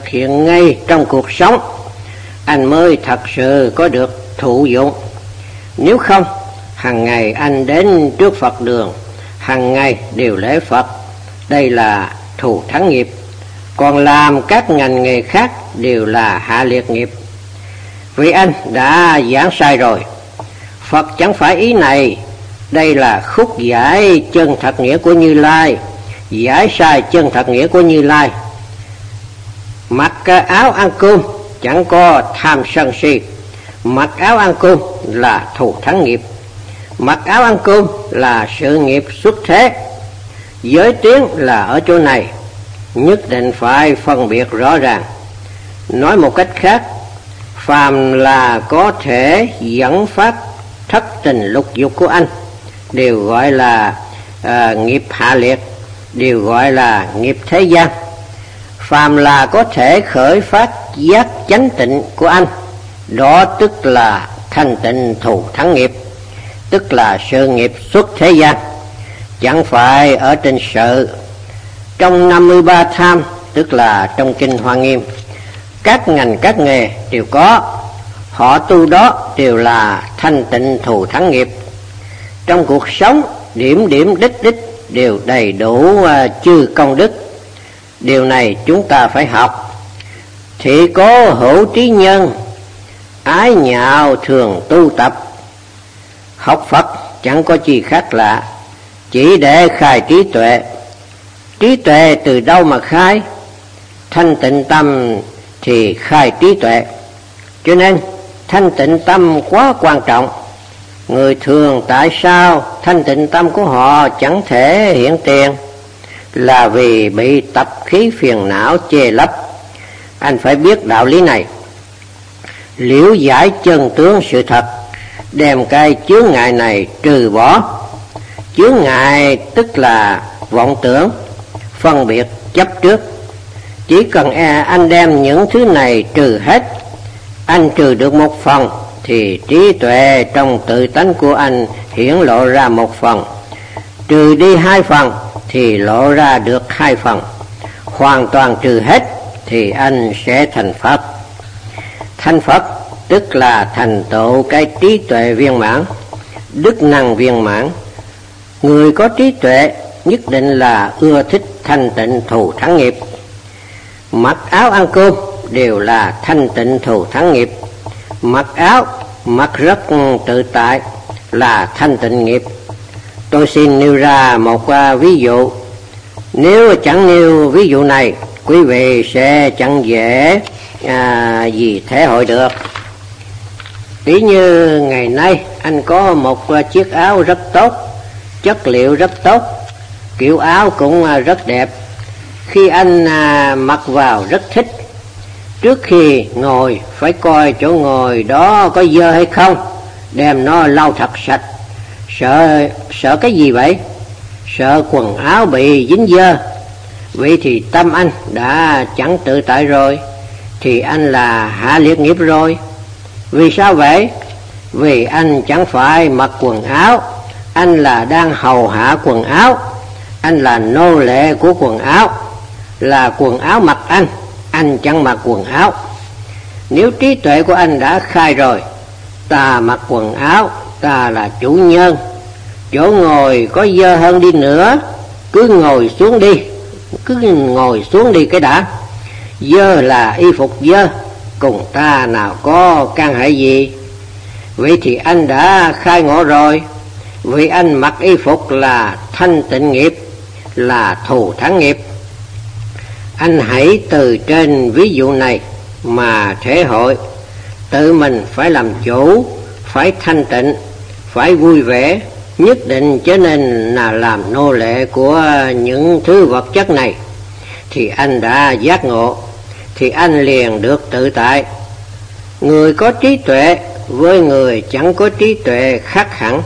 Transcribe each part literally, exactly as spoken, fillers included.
thực hiện ngay trong cuộc sống, anh mới thật sự có được thụ dụng. Nếu không, hàng ngày anh đến trước Phật đường, hàng ngày đều lễ Phật, đây là thù thắng nghiệp. Còn làm các ngành nghề khác đều là hạ liệt nghiệp. Vì anh đã giảng sai rồi. Phật chẳng phải ý này. Đây là khúc giải chân thật nghĩa của Như Lai, giải sai chân thật nghĩa của Như Lai. Mặc áo ăn cơm chẳng có tham sân si. Mặc áo ăn cơm là thù thắng nghiệp. Mặc áo ăn cơm là sự nghiệp xuất thế. Giới tiếng là ở chỗ này, nhất định phải phân biệt rõ ràng. Nói một cách khác, phàm là có thể dẫn phát thất tình lục dục của anh đều gọi là à, nghiệp hạ liệt, đều gọi là nghiệp thế gian. Phàm là có thể khởi phát giác chánh tịnh của anh, đó tức là thanh tịnh thù thắng nghiệp, tức là sự nghiệp xuất thế gian, chẳng phải ở trên sự. Trong năm mươi ba tham, tức là trong kinh Hoa Nghiêm, các ngành các nghề đều có, họ tu đó đều là thanh tịnh thù thắng nghiệp. Trong cuộc sống, điểm điểm đích đích đều đầy đủ uh, chư công đức. Điều này chúng ta phải học. Thị có hữu trí nhân, ái nhạo thường tu tập. Học Phật chẳng có chi khác lạ, chỉ để khai trí tuệ. Trí tuệ từ đâu mà khai? Thanh tịnh tâm thì khai trí tuệ. Cho nên thanh tịnh tâm quá quan trọng. Người thường tại sao thanh tịnh tâm của họ chẳng thể hiện tiền? Là vì bị tập khí phiền não che lấp. Anh phải biết đạo lý này, liễu giải chân tướng sự thật, đem cái chướng ngại này trừ bỏ. Chướng ngại tức là vọng tưởng, phân biệt, chấp trước. Chỉ cần anh đem những thứ này trừ hết, anh trừ được một phần, thì trí tuệ trong tự tánh của anh hiển lộ ra một phần. Trừ đi hai phần thì lộ ra được hai phần. Hoàn toàn trừ hết thì anh sẽ thành Phật. Thành Phật tức là thành tựu cái trí tuệ viên mãn, đức năng viên mãn. Người có trí tuệ nhất định là ưa thích thanh tịnh thù thắng nghiệp. Mặc áo ăn cơm đều là thanh tịnh thù thắng nghiệp. Mặc áo mặc rất tự tại là thanh tịnh nghiệp. Tôi xin nêu ra một uh, ví dụ. Nếu chẳng nêu ví dụ này, quý vị sẽ chẳng dễ à, gì thể hội được. Ví như ngày nay anh có một uh, chiếc áo rất tốt, chất liệu rất tốt, kiểu áo cũng uh, rất đẹp. Khi anh uh, mặc vào rất thích. Trước khi ngồi phải coi chỗ ngồi đó có dơ hay không, đem nó lau thật sạch. Sợ sợ cái gì vậy? Sợ quần áo bị dính dơ. Vậy thì tâm anh đã chẳng tự tại rồi, thì anh là hạ liệt nghiệp rồi. Vì sao vậy? Vì anh chẳng phải mặc quần áo, anh là đang hầu hạ quần áo. Anh là nô lệ của quần áo, là quần áo mặc anh, anh chẳng mặc quần áo. Nếu trí tuệ của anh đã khai rồi, ta mặc quần áo, ta là chủ nhân. Chỗ ngồi có dơ hơn đi nữa, cứ ngồi xuống đi, cứ ngồi xuống đi cái đã. Dơ là y phục dơ, cùng ta nào có can hệ gì? Vậy thì anh đã khai ngộ rồi. Vì anh mặc y phục là thanh tịnh nghiệp, là thù thắng nghiệp. Anh hãy từ trên ví dụ này mà thể hội. Tự mình phải làm chủ, phải thanh tịnh, phải vui vẻ, nhất định trở nên là làm nô lệ của những thứ vật chất này. Thì anh đã giác ngộ, thì anh liền được tự tại. Người có trí tuệ với người chẳng có trí tuệ khác hẳn.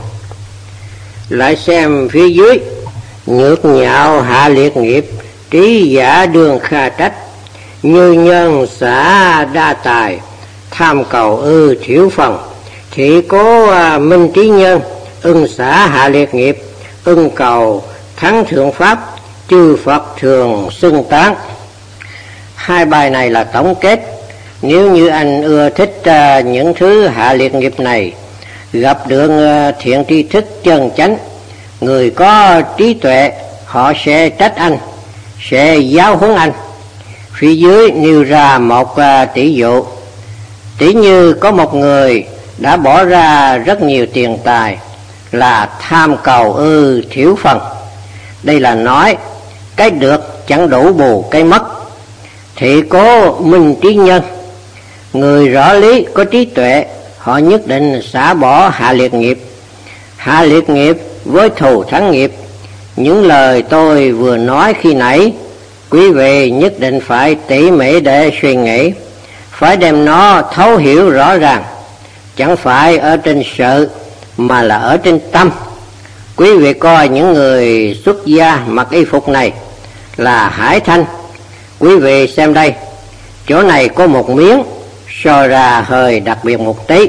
Lại xem phía dưới, nhược nhạo hạ liệt nghiệp, trí giả đường kha trách. Như nhân xả đa tài, tham cầu ư thiểu phần. Thì có minh trí nhân, ưng xả hạ liệt nghiệp, ưng cầu thắng thượng pháp, chư Phật thường xưng tán. Hai bài này là tổng kết. Nếu như anh ưa thích uh, những thứ hạ liệt nghiệp này, gặp được uh, thiện tri thức chân chánh, người có trí tuệ, họ sẽ trách anh, sẽ giáo huấn anh. Phía dưới nêu ra một uh, tỷ dụ. Tỷ như có một người đã bỏ ra rất nhiều tiền tài, là tham cầu ư thiểu phần. Đây là nói cái được chẳng đủ bù cái mất. Thị cố minh trí nhân, người rõ lý có trí tuệ, họ nhất định xả bỏ hạ liệt nghiệp. Hạ liệt nghiệp với thù thắng nghiệp. Những lời tôi vừa nói khi nãy, quý vị nhất định phải tỉ mỉ để suy nghĩ, phải đem nó thấu hiểu rõ ràng, chẳng phải ở trên sự mà là ở trên tâm. Quý vị coi những người xuất gia mặc y phục này là hải thanh. Quý vị xem đây, chỗ này có một miếng so ra hơi đặc biệt một tí.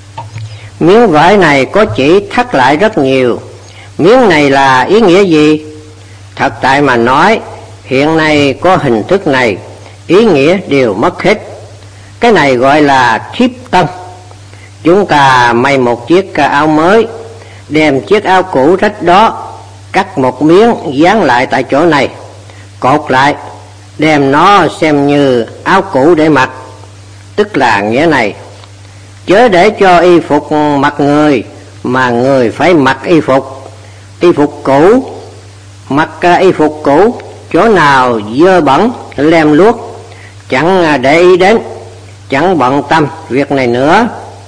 Miếng vải này có chỉ thắt lại rất nhiều. Miếng này là ý nghĩa gì? Thật tại mà nói, hiện nay có hình thức này, ý nghĩa đều mất hết. Cái này gọi là thiếp tân. Chúng ta may một chiếc áo mới, đem chiếc áo cũ rách đó, cắt một miếng dán lại tại chỗ này, cột lại, đem nó xem như áo cũ để mặc. Tức là nghĩa này, chớ để cho y phục mặc người, mà người phải mặc y phục. Y phục cũ, mặc y phục cũ, chỗ nào dơ bẩn, lem luốc, chẳng để ý đến, chẳng bận tâm việc này nữa.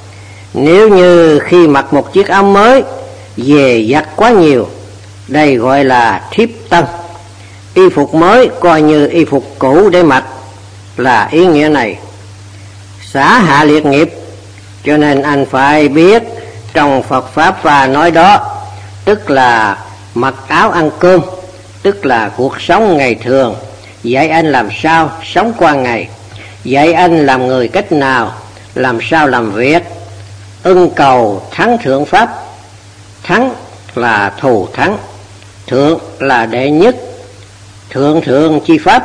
Nếu như khi mặc một chiếc áo mới, về giặt quá nhiều, đây gọi là thiếp tân. Y phục mới coi như y phục cũ để mặc, là ý nghĩa này. Xả hạ liệt nghiệp, cho nên anh phải biết trong Phật Pháp và nói đó, tức là mặc áo ăn cơm, tức là cuộc sống ngày thường, dạy anh làm sao sống qua ngày, dạy anh làm người cách nào, làm sao làm việc. Ưng cầu thắng thượng Pháp, thắng là thù thắng, thượng là đệ nhất, thượng thượng chi Pháp.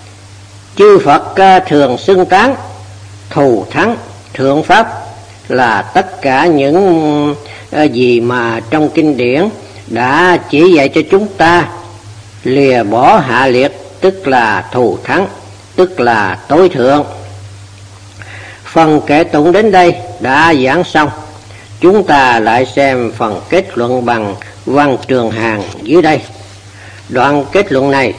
Chư Phật thường xưng tán thù thắng thượng Pháp là tất cả những gì mà trong kinh điển đã chỉ dạy cho chúng ta. Lìa bỏ hạ liệt, tức là thù thắng, tức là tối thượng. Phần kệ tụng đến đây đã giảng xong. Chúng ta lại xem phần kết luận bằng Văn Trường Hàn dưới đây. Đoạn kết luận này: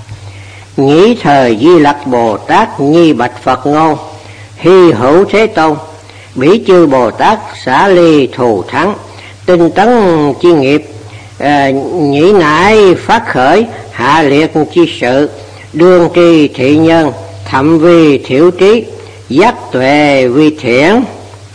Nhĩ thời Di Lặc Bồ Tát nhi bạch Phật ngôn, hy hữu Thế Tôn, bỉ chư Bồ Tát xả ly thù thắng, tinh tấn chi nghiệp, à, nhĩ nãi phát khởi hạ liệt chi sự, đương tri thị nhân, thậm vi thiểu trí, giác tuệ vi thiện.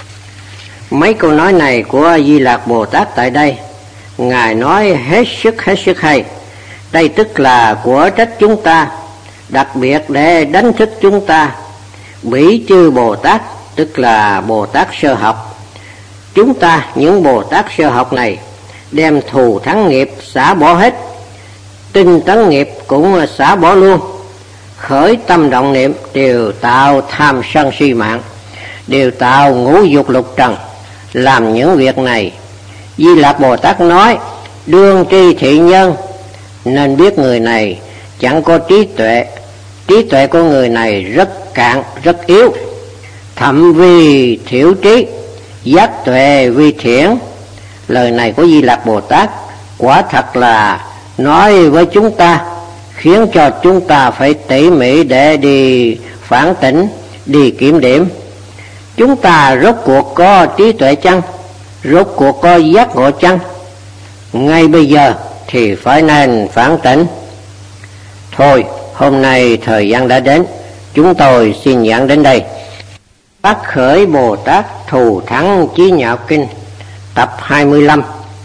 Mấy câu nói này của Di Lặc Bồ Tát tại đây, Ngài nói hết sức hết sức hay. Đây tức là của trách chúng ta, đặc biệt để đánh thức chúng ta. Bỉ chư Bồ Tát, tức là Bồ Tát sơ học. Chúng ta, những Bồ Tát sơ học này, đem thù thắng nghiệp xả bỏ hết, tinh tấn nghiệp cũng xả bỏ luôn. Khởi tâm động niệm đều tạo tham sân si mạng, đều tạo ngũ dục lục trần. Làm những việc này, Di Lặc Bồ Tát nói đương tri thị nhân, nên biết người này chẳng có trí tuệ. Trí tuệ của người này rất cạn, rất yếu. Thậm vi thiểu trí, giác tuệ vi thiện. Lời này của Di Lặc Bồ Tát quả thật là nói với chúng ta, khiến cho chúng ta phải tỉ mỉ để đi phản tỉnh, đi kiểm điểm. Chúng ta rốt cuộc có trí tuệ chăng? Rốt cuộc có giác ngộ chăng? Ngay bây giờ thì phải nên phản tỉnh. Thôi, hôm nay thời gian đã đến, chúng tôi xin giảng đến đây. Phát khởi Bồ Tát thù thắng chí nhạo kinh, tập hai mươi lăm,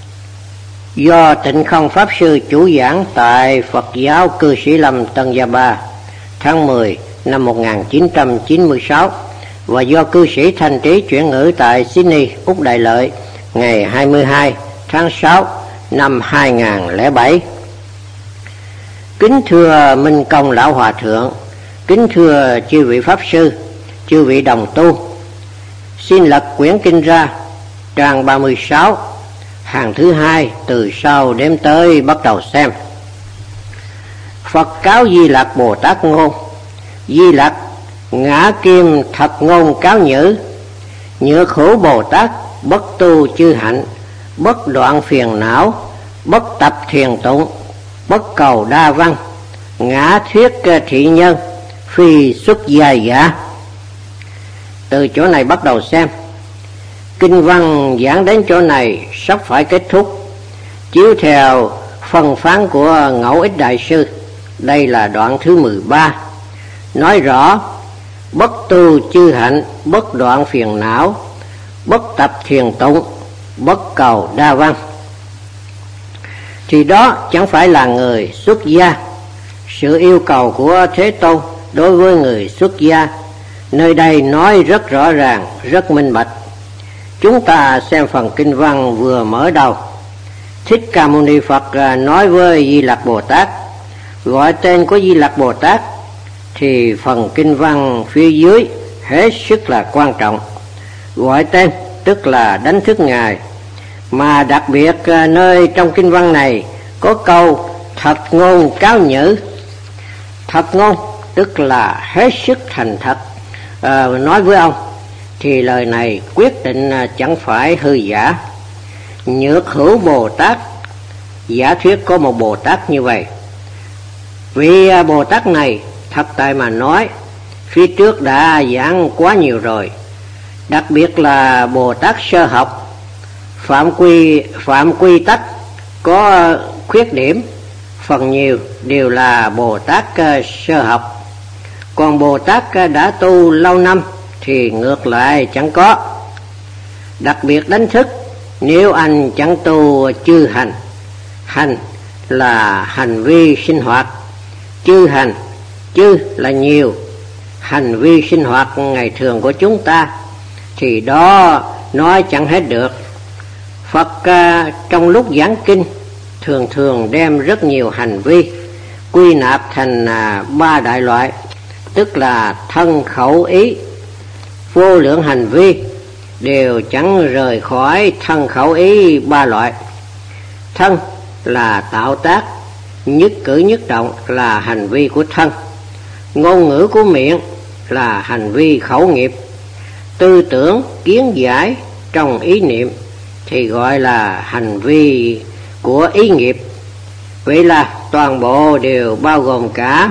do Tịnh Không Pháp Sư chủ giảng tại Phật giáo Cư Sĩ Lâm Tân Gia Ba, tháng mười năm một nghìn chín trăm chín mươi sáu, và do Cư Sĩ Thanh Trí chuyển ngữ tại Sydney, Úc Đại Lợi, ngày hai mươi hai tháng sáu năm hai nghìn lẻ bảy. Kính thưa Minh Công Lão Hòa Thượng, Kính thưa chư vị Pháp Sư, chư vị đồng tu, xin lật quyển kinh ra, trang ba mươi sáu, hàng thứ hai từ sau đếm tới bắt đầu xem. Phật cáo Di Lặc Bồ Tát ngôn: Di Lặc, ngã kim thật ngôn cáo nhữ, nhựa khổ Bồ Tát bất tu chư hạnh, bất đoạn phiền não, bất tập thiền tụng, bất cầu đa văn, ngã thuyết thị nhân, phi xuất gia giả. Từ chỗ này bắt đầu xem. Kinh văn giảng đến chỗ này sắp phải kết thúc. Chiếu theo phân phán của Ngẫu Ích Đại Sư, đây là đoạn thứ mười ba, nói rõ bất tu chư hạnh, bất đoạn phiền não, bất tập thiền tụng, bất cầu đa văn. Thì đó chẳng phải là người xuất gia. Sự yêu cầu của Thế Tôn đối với người xuất gia nơi đây nói rất rõ ràng, rất minh bạch. Chúng ta xem phần kinh văn vừa mở đầu. Thích Ca Mâu Ni Phật nói với Di Lặc Bồ Tát, gọi tên của Di Lặc Bồ Tát, thì phần kinh văn phía dưới hết sức là quan trọng. Gọi tên tức là đánh thức Ngài, mà đặc biệt nơi trong kinh văn này có câu thật ngôn cáo nhữ. Thật ngôn tức là hết sức thành thật à, nói với ông, thì lời này quyết định chẳng phải hư giả. Nhược hữu Bồ Tát, giả thuyết có một Bồ Tát như vậy. Vì Bồ Tát này thật tại mà nói, phía trước đã giảng quá nhiều rồi. Đặc biệt là Bồ Tát sơ học, phạm quy phạm quy tắc có khuyết điểm, phần nhiều đều là Bồ Tát sơ học. Còn Bồ Tát đã tu lâu năm thì ngược lại chẳng có. Đặc biệt đánh thức, nếu anh chẳng tu chư hành, hành là hành vi sinh hoạt, chư hành, chư là nhiều, hành vi sinh hoạt ngày thường của chúng ta, thì đó nói chẳng hết được. Phật uh, trong lúc giảng kinh thường thường đem rất nhiều hành vi quy nạp thành uh, ba đại loại, tức là thân khẩu ý. Vô lượng hành vi đều chẳng rời khỏi thân khẩu ý ba loại. Thân là tạo tác, nhất cử nhất động là hành vi của thân, ngôn ngữ của miệng là hành vi khẩu nghiệp, tư tưởng kiến giải trong ý niệm thì gọi là hành vi của ý nghiệp. Vậy là toàn bộ đều bao gồm cả.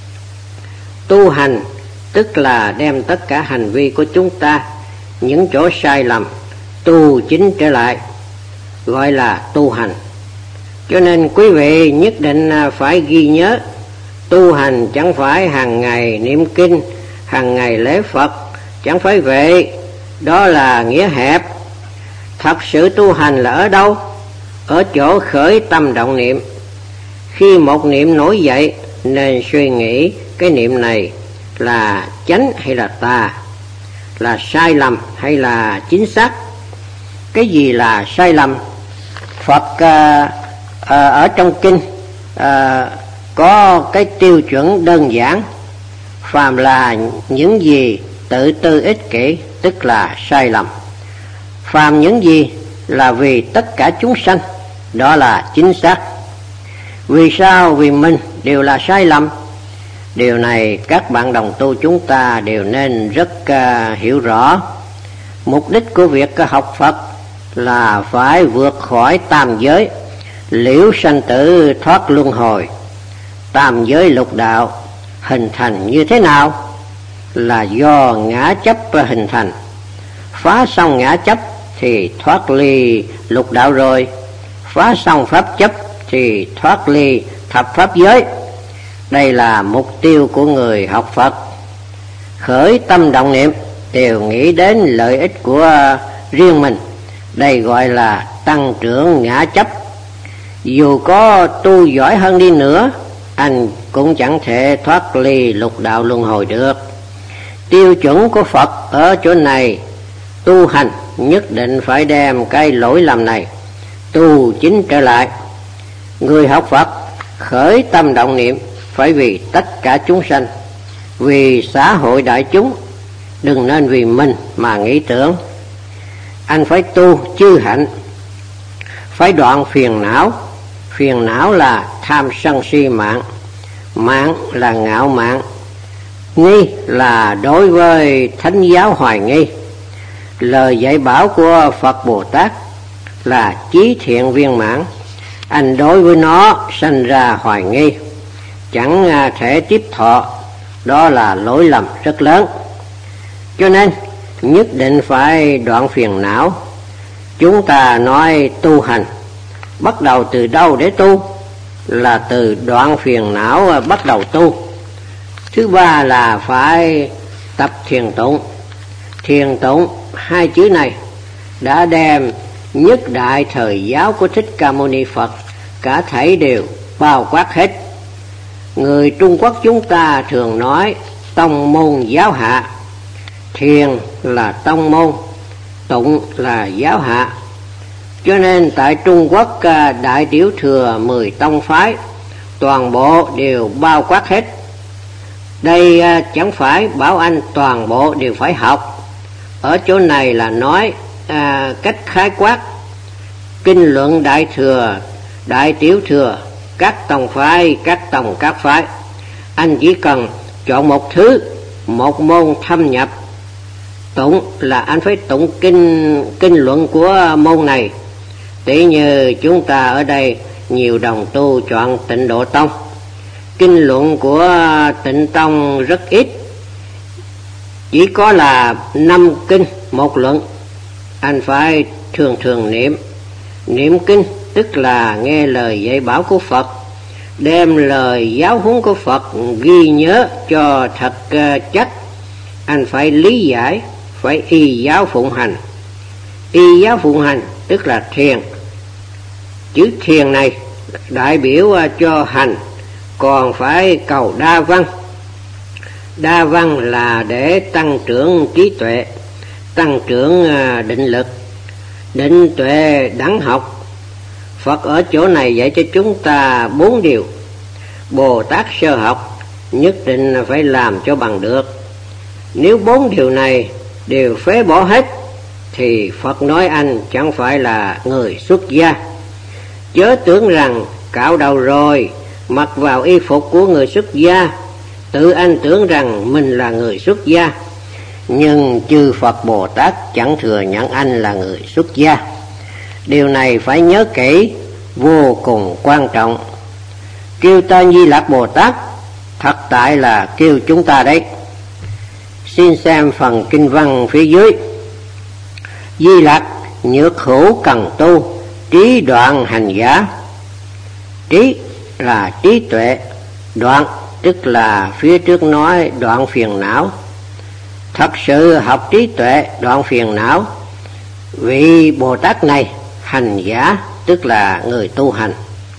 Tu hành tức là đem tất cả hành vi của chúng ta, những chỗ sai lầm, tu chính trở lại, gọi là tu hành. Cho nên quý vị nhất định phải ghi nhớ, tu hành chẳng phải hàng ngày niệm kinh, hàng ngày lễ Phật, chẳng phải vậy, đó là nghĩa hẹp. Thật sự tu hành là ở đâu? Ở chỗ khởi tâm động niệm. Khi một niệm nổi dậy nên suy nghĩ cái niệm này là chánh hay là tà, là sai lầm hay là chính xác. Cái gì là sai lầm? Phật à, à, ở trong kinh à, có cái tiêu chuẩn đơn giản. Phàm là những gì tự tư ích kỷ tức là sai lầm. Phàm những gì là vì tất cả chúng sanh, đó là chính xác. Vì sao? Vì mình đều là sai lầm. Điều này các bạn đồng tu chúng ta đều nên rất uh, hiểu rõ. Mục đích của việc học Phật là phải vượt khỏi tam giới, liễu sanh tử thoát luân hồi. Tam giới lục đạo hình thành như thế nào? Là do ngã chấp hình thành. Phá xong ngã chấp thì thoát ly lục đạo rồi. Phá xong pháp chấp thì thoát ly thập pháp giới. Đây là mục tiêu của người học Phật. Khởi tâm động niệm đều nghĩ đến lợi ích của riêng mình. Đây gọi là tăng trưởng ngã chấp. Dù có tu giỏi hơn đi nữa, anh cũng chẳng thể thoát ly lục đạo luân hồi được. Tiêu chuẩn của Phật ở chỗ này, tu hành nhất định phải đem cái lỗi lầm này tu chính trở lại. Người học Phật khởi tâm động niệm phải vì tất cả chúng sanh, vì xã hội đại chúng, đừng nên vì mình mà nghĩ tưởng. Anh phải tu chư hạnh, phải đoạn phiền não. Phiền não là tham sân si mạng, mạng là ngạo mạn, nghi là đối với thánh giáo hoài nghi. Lời dạy bảo của Phật Bồ Tát là chí thiện viên mãn, anh đối với nó sanh ra hoài nghi, chẳng thể tiếp thọ, đó là lỗi lầm rất lớn. Cho nên nhất định phải đoạn phiền não. Chúng ta nói tu hành, bắt đầu từ đâu để tu? Là từ đoạn phiền não bắt đầu tu. Thứ ba là phải tập thiền tụng. Thiền tụng, hai chữ này đã đem nhất đại thời giáo của Thích Ca Mâu Ni Phật cả thảy đều bao quát hết. Người Trung Quốc chúng ta thường nói tông môn giáo hạ, thiền là tông môn, tụng là giáo hạ. Cho nên tại Trung Quốc Đại Tiểu Thừa mười tông phái toàn bộ đều bao quát hết. Đây chẳng phải bảo anh toàn bộ đều phải học. Ở chỗ này là nói à, cách khái quát kinh luận Đại Thừa, Đại Tiểu Thừa, các tông phái, các tông các phái. Anh chỉ cần chọn một thứ, một môn thâm nhập. Tụng là anh phải tụng kinh kinh luận của môn này. Tỷ như chúng ta ở đây nhiều đồng tu chọn Tịnh Độ Tông, kinh luận của Tịnh Tông rất ít, chỉ có là năm kinh một luận. Anh phải thường thường niệm. Niệm kinh tức là nghe lời dạy bảo của Phật, đem lời giáo huấn của Phật ghi nhớ cho thật chắc. Anh phải lý giải, phải y giáo phụng hành. Y giáo phụng hành tức là thiền. Chữ thiền này đại biểu cho hành, còn phải cầu đa văn. Đa văn là để tăng trưởng trí tuệ, tăng trưởng định lực, định tuệ đẳng học. Phật ở chỗ này dạy cho chúng ta bốn điều. Bồ Tát sơ học nhất định phải làm cho bằng được. Nếu bốn điều này đều phế bỏ hết thì Phật nói anh chẳng phải là người xuất gia. Chớ tưởng rằng cạo đầu rồi mặc vào y phục của người xuất gia, tự anh tưởng rằng mình là người xuất gia. Nhưng chư Phật Bồ Tát chẳng thừa nhận anh là người xuất gia. Điều này phải nhớ kỹ, vô cùng quan trọng. Kêu tên Di Lặc Bồ Tát thật tại là kêu chúng ta đấy. Xin xem phần kinh văn phía dưới. Di Lặc nhược hữu cần tu, trí đoạn hành giả. Trí là trí tuệ, đoạn tức là phía trước nói đoạn phiền não. Thật sự học trí tuệ đoạn phiền não. Vị Bồ Tát này hành giả tức là người tu hành.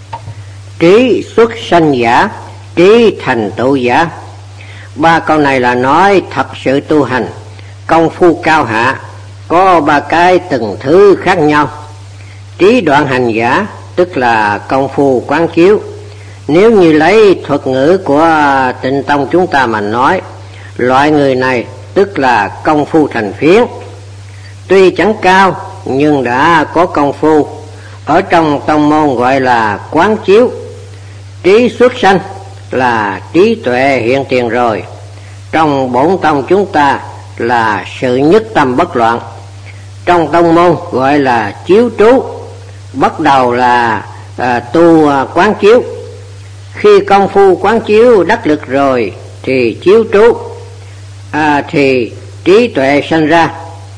Trí xuất sanh giả, trí thành tựu giả. Ba câu này là nói thật sự tu hành, công phu cao hạ, có ba cái từng thứ khác nhau. Trí đoạn hành giả tức là công phu quán chiếu. Nếu như lấy thuật ngữ của Tịnh Tông chúng ta mà nói, loại người này tức là công phu thành phiến. Tuy chẳng cao nhưng đã có công phu. Ở trong tông môn gọi là quán chiếu. Trí xuất sanh là trí tuệ hiện tiền rồi. Trong bổn tông chúng ta là sự nhất tâm bất loạn. Trong tông môn gọi là chiếu trú. Bắt đầu là à, tu à, quán chiếu. Khi công phu quán chiếu đắc lực rồi thì chiếu trú, à, thì trí tuệ sanh ra.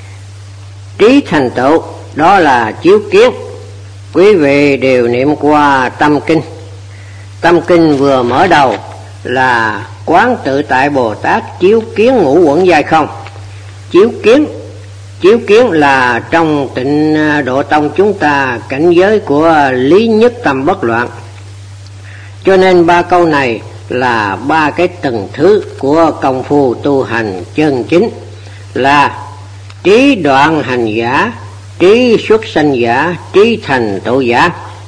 Trí thành tựu đó là chiếu kiến. Quý vị đều niệm qua tâm kinh. Tâm kinh vừa mở đầu là quán tự tại Bồ Tát chiếu kiến ngũ uẩn giai không. Chiếu kiến, chiếu kiến là trong Tịnh Độ Tông chúng ta cảnh giới của lý nhất tâm bất loạn. Cho nên ba câu này là ba cái tầng thứ của công phu tu hành chân chính, là trí đoạn hành giả, trí xuất sanh giả, trí thành tựu giả.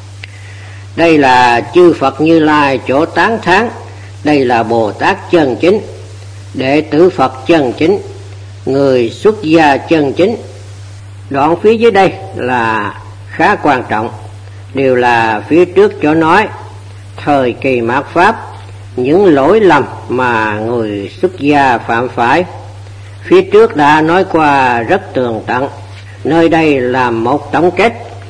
Đây là chư Phật Như Lai chỗ tán thán. Đây là Bồ Tát chân chính. đệ tử Phật chân chính, người xuất gia chân chính. Đoạn phía dưới đây là khá quan trọng, đều là phía trước cho nói thời kỳ mạt Pháp những lỗi lầm mà người xuất gia phạm phải. Phía trước đã nói qua rất tường tận, nơi đây là một tổng kết.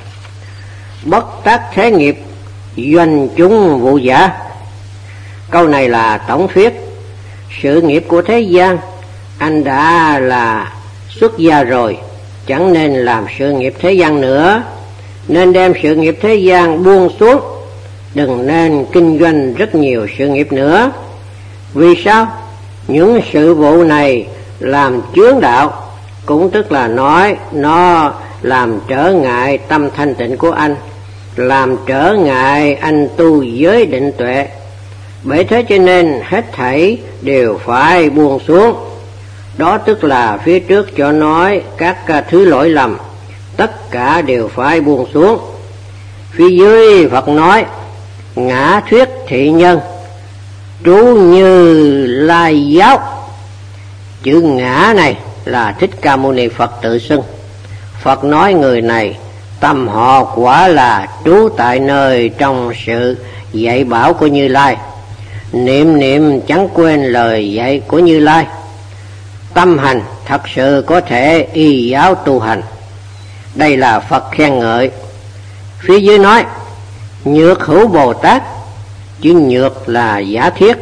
Bất tác thế nghiệp, doanh chúng vụ giả. Câu này là tổng thuyết. Sự nghiệp của thế gian, anh đã là xuất gia rồi, chẳng nên làm sự nghiệp thế gian nữa, nên đem sự nghiệp thế gian buông xuống, đừng nên kinh doanh rất nhiều sự nghiệp nữa. Vì sao? Những sự vụ này làm chướng đạo, cũng tức là nói nó làm trở ngại tâm thanh tịnh của anh, làm trở ngại anh tu giới định tuệ. Bởi thế cho nên hết thảy đều phải buông xuống. Đó tức là phía trước cho nói các thứ lỗi lầm, tất cả đều phải buông xuống. Phía dưới Phật nói ngã thuyết thị nhân, trú Như Lai giáo. Chữ ngã này là Thích Ca Mâu Ni Phật tự xưng. Phật nói người này tâm họ quả là trú tại nơi trong sự dạy bảo của Như Lai, niệm niệm chẳng quên lời dạy của Như Lai. Tâm hành thật sự có thể y giáo tu hành. Đây là Phật khen ngợi. Phía dưới nói nhược hữu Bồ Tát. Chữ nhược là giả thiết.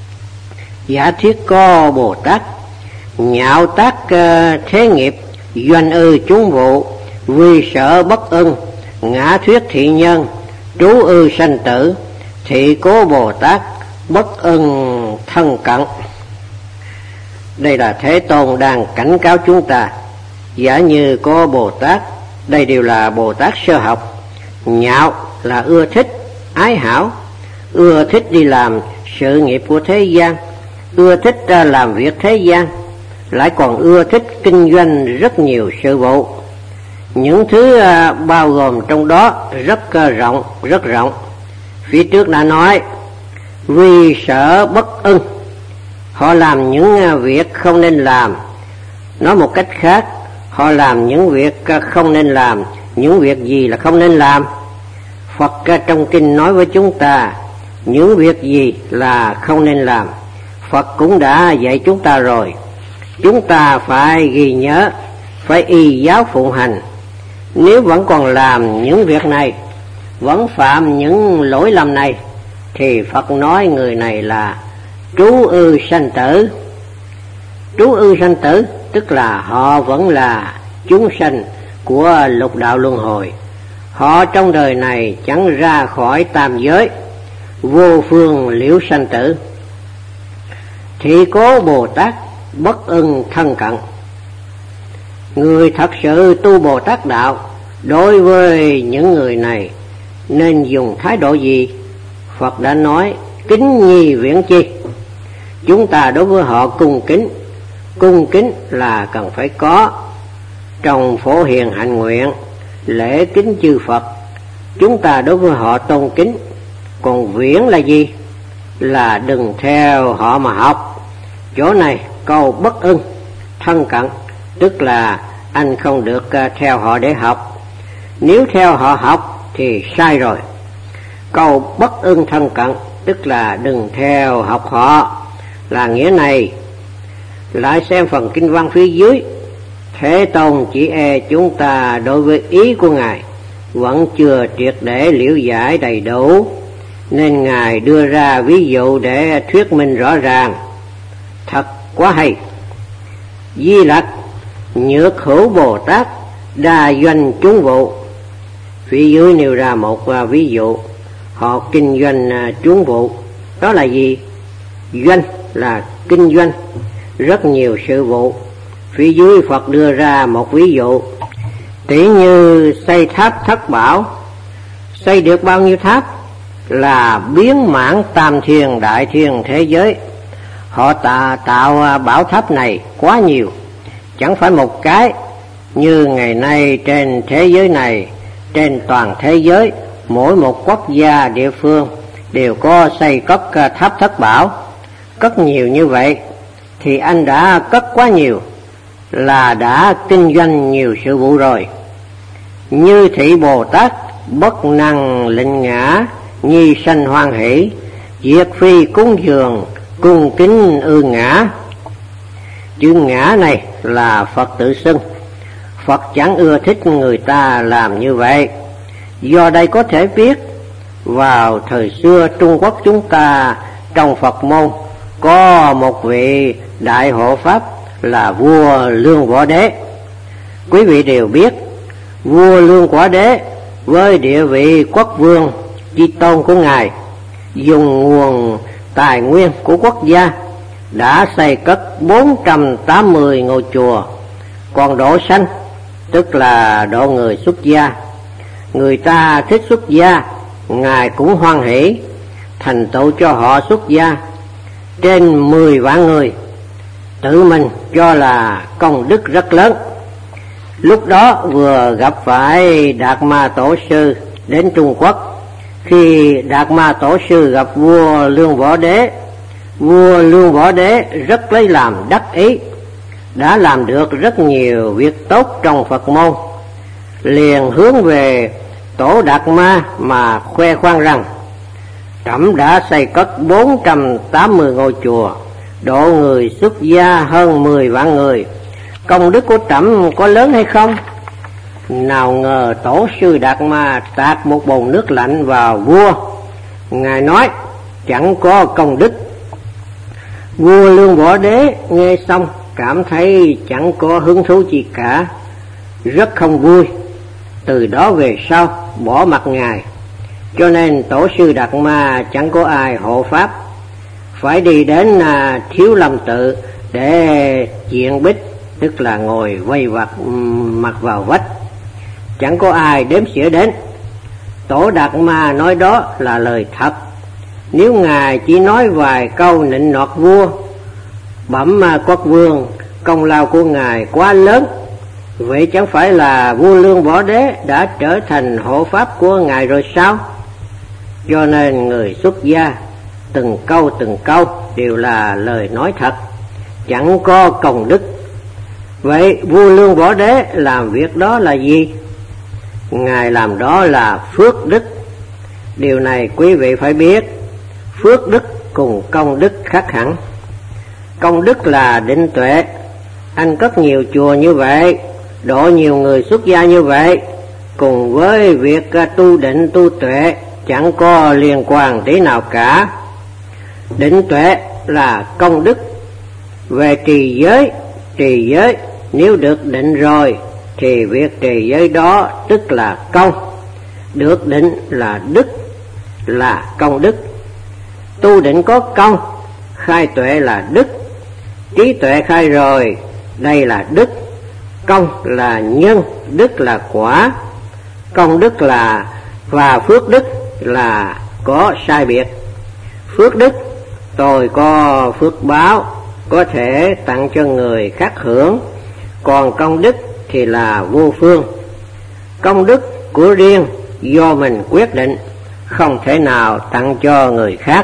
Giả thiết có Bồ Tát nhạo tác thế nghiệp, doanh ư chúng vụ, vì sợ bất ưng, ngã thuyết thị nhân, trú ư sanh tử, thị cố Bồ Tát, bất ưng thân cận. Đây là Thế Tôn đang cảnh cáo chúng ta. Giả như có Bồ Tát, đây đều là Bồ Tát sơ học. Nhạo là ưa thích, ái hảo, ưa thích đi làm sự nghiệp của thế gian, ưa thích làm việc thế gian, lại còn ưa thích kinh doanh rất nhiều sự vụ. Những thứ bao gồm trong đó rất rộng, rất rộng. Phía trước đã nói vì sợ bất ưng, họ làm những việc không nên làm. Nói một cách khác, họ làm những việc không nên làm. Những việc gì là không nên làm? Phật trong kinh nói với chúng ta những việc gì là không nên làm. Phật cũng đã dạy chúng ta rồi. Chúng ta phải ghi nhớ, phải y giáo phụng hành. Nếu vẫn còn làm những việc này, vẫn phạm những lỗi lầm này, thì Phật nói người này là trú ư sanh tử. Trú ư sanh tử tức là họ vẫn là chúng sanh của lục đạo luân hồi. Họ trong đời này chẳng ra khỏi tam giới, vô phương liễu sanh tử. Thị cố Bồ Tát, bất ưng thân cận. Người thật sự tu Bồ Tát đạo, đối với những người này nên dùng thái độ gì? Phật đã nói kính nhi viễn chi. Chúng ta đối với họ cung kính. Cung kính là cần phải có. Trong phổ hiền hạnh nguyện, lễ kính chư Phật, chúng ta đối với họ tôn kính. Còn viễn là gì? Là đừng theo họ mà học. Chỗ này câu bất ưng thân cận, tức là anh không được theo họ để học. Nếu theo họ học thì sai rồi. Câu bất ưng thân cận tức là đừng theo học họ, là nghĩa này. Lại xem phần kinh văn phía dưới. Thế Tôn chỉ e chúng ta đối với ý của Ngài vẫn chưa triệt để liễu giải đầy đủ, nên Ngài đưa ra ví dụ để thuyết minh rõ ràng. Thật quá hay. Di Lặc nhược hữu Bồ Tát, đa doanh chúng vụ. Phía dưới nêu ra một ví dụ. Họ kinh doanh chúng vụ. Đó là gì? Doanh là kinh doanh rất nhiều sự vụ. Phía dưới Phật đưa ra một ví dụ. Tỷ như xây tháp thất bảo. Xây được bao nhiêu tháp? Là biến mãn tam thiên đại thiên thế giới. Họ tạo, tạo bảo tháp này quá nhiều, chẳng phải một cái. Như ngày nay trên thế giới này, trên toàn thế giới, mỗi một quốc gia địa phương đều có xây cất tháp thất bảo, cất nhiều như vậy. thì anh đã cất quá nhiều, là đã kinh doanh nhiều sự vụ rồi. Như thị Bồ Tát bất năng lịnh ngã, nhi sanh hoan hỷ, diệt phi cúng dường, cung kính ư ngã. Chữ ngã này là Phật tự xưng. Phật chẳng ưa thích người ta làm như vậy. Do đây có thể biết, vào thời xưa Trung Quốc chúng ta trong Phật môn có một vị đại hộ pháp là vua Lương Võ Đế. Quý vị đều biết, vua Lương Võ Đế với địa vị quốc vương chi tôn của ngài, dùng nguồn tài nguyên của quốc gia đã xây cất bốn trăm tám mươi ngôi chùa. Còn độ sanh, tức là độ người xuất gia, người ta thích xuất gia, ngài cũng hoan hỷ thành tựu cho họ xuất gia trên mười vạn người, tự mình cho là công đức rất lớn. Lúc đó vừa gặp phải Đạt Ma Tổ Sư đến Trung Quốc. Khi Đạt Ma Tổ Sư gặp vua Lương Võ Đế, vua Lương Võ Đế rất lấy làm đắc ý, đã làm được rất nhiều việc tốt trong Phật môn, liền hướng về Tổ Đạt Ma mà khoe khoang rằng: trẫm đã xây cất bốn trăm tám mươi ngôi chùa, độ người xuất gia hơn mười vạn người, công đức của trẫm có lớn hay không? Nào ngờ Tổ sư Đạt Ma tạt một bồn nước lạnh vào vua. Ngài nói chẳng có công đức. Vua Lương Võ Đế nghe xong cảm thấy chẳng có hứng thú gì cả, rất không vui. Từ đó về sau bỏ mặc ngài, cho nên Tổ sư Đạt Ma chẳng có ai hộ pháp, phải đi đến à, Thiếu Lâm Tự để diện bích, tức là ngồi vây vặt mặt vào vách, chẳng có ai đếm xỉa đến. Tổ Đạt Ma nói đó là lời thật. Nếu ngài chỉ nói vài câu nịnh nọt vua, bẩm quốc vương, công lao của ngài quá lớn, vậy chẳng phải là vua Lương Võ Đế đã trở thành hộ pháp của ngài rồi sao? Cho nên người xuất gia từng câu từng câu đều là lời nói thật, chẳng có công đức. Vậy vua Lương Võ Đế làm việc đó là gì? Ngài làm đó là phước đức. Điều này quý vị phải biết, phước đức cùng công đức khác hẳn. Công đức là định tuệ. Anh cất nhiều chùa như vậy, độ nhiều người xuất gia như vậy, cùng với việc tu định tu tuệ chẳng có liên quan tí nào cả. Định tuệ là công đức. Về trì giới, trì giới nếu được định rồi thì việc trì giới đó tức là công. Được định là đức, là công đức. Tu định có công, khai tuệ là đức. Trí tuệ khai rồi, đây là đức. Công là nhân, đức là quả. Công đức là và phước đức là có sai biệt. Phước đức tôi có phước báo, có thể tặng cho người khác hưởng, còn công đức thì là vô phương. Công đức của riêng do mình quyết định, không thể nào tặng cho người khác.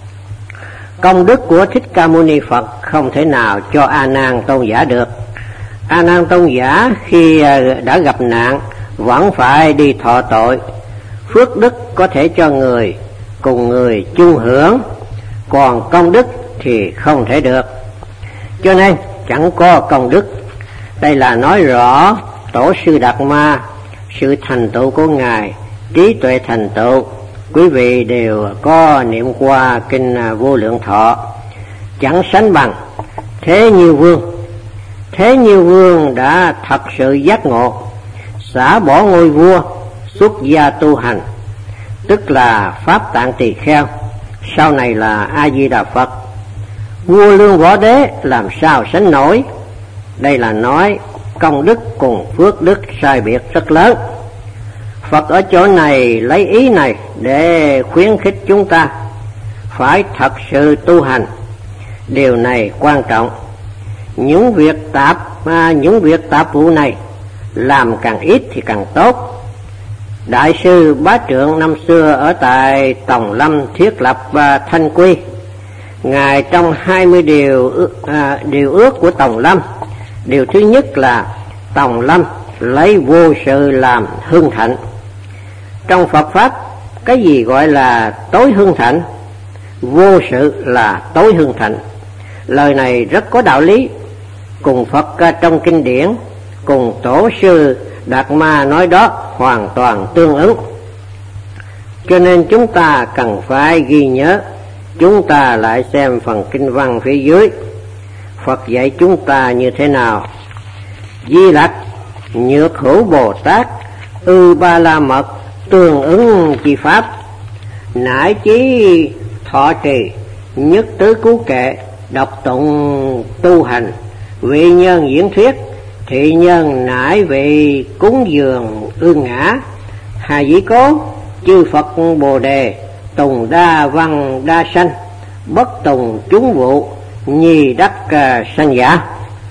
Công đức của Thích Ca Mâu Ni Phật không thể nào cho A Nan Tôn giả được. A Nan Tôn giả khi đã gặp nạn vẫn phải đi thọ tội. Phước đức có thể cho người, cùng người chung hưởng, còn công đức thì không thể được. Cho nên chẳng có công đức. Đây là nói rõ Tổ sư Đạt Ma, sự thành tựu của ngài, trí tuệ thành tựu, quý vị đều có niệm qua kinh Vô Lượng Thọ. Chẳng sánh bằng Thế Nhiêu Vương. Thế Nhiêu Vương đã thật sự giác ngộ, xả bỏ ngôi vua, xuất gia tu hành, tức là Pháp Tạng Tỳ Kheo, sau này là A Di Đà Phật. Vua Lương Võ Đế làm sao sánh nổi? Đây là nói công đức cùng phước đức sai biệt rất lớn. Phật ở chỗ này lấy ý này để khuyến khích chúng ta phải thật sự tu hành. Điều này quan trọng. Những việc tạp à, những việc tạp vụ này làm càng ít thì càng tốt. Đại sư Bá Trượng năm xưa ở tại Tòng Lâm thiết lập à, Thanh Quy, Ngài trong hai mươi điều, à, điều ước của Tòng Lâm, điều thứ nhất là Tòng Lâm lấy vô sự làm hưng thịnh. Trong Phật Pháp, cái gì gọi là tối hưng thịnh? Vô sự là tối hưng thịnh. Lời này rất có đạo lý, cùng Phật trong kinh điển, cùng Tổ sư Đạt Ma nói đó hoàn toàn tương ứng. Cho nên chúng ta cần phải ghi nhớ. Chúng ta lại xem phần kinh văn phía dưới. Phật dạy chúng ta như thế nào? Di Lặc Nhược Hữu Bồ Tát Ư Ba La Mật tương ứng chi pháp, nải chí thọ trì nhất tứ cứu kệ, đọc tụng tu hành, vị nhân diễn thuyết, thị nhân nải vị cúng dường ương ngã, hà dĩ cố chư Phật Bồ Đề, tùng đa văn đa sanh, bất tùng chúng vụ, nhi đắc uh, sanh giả.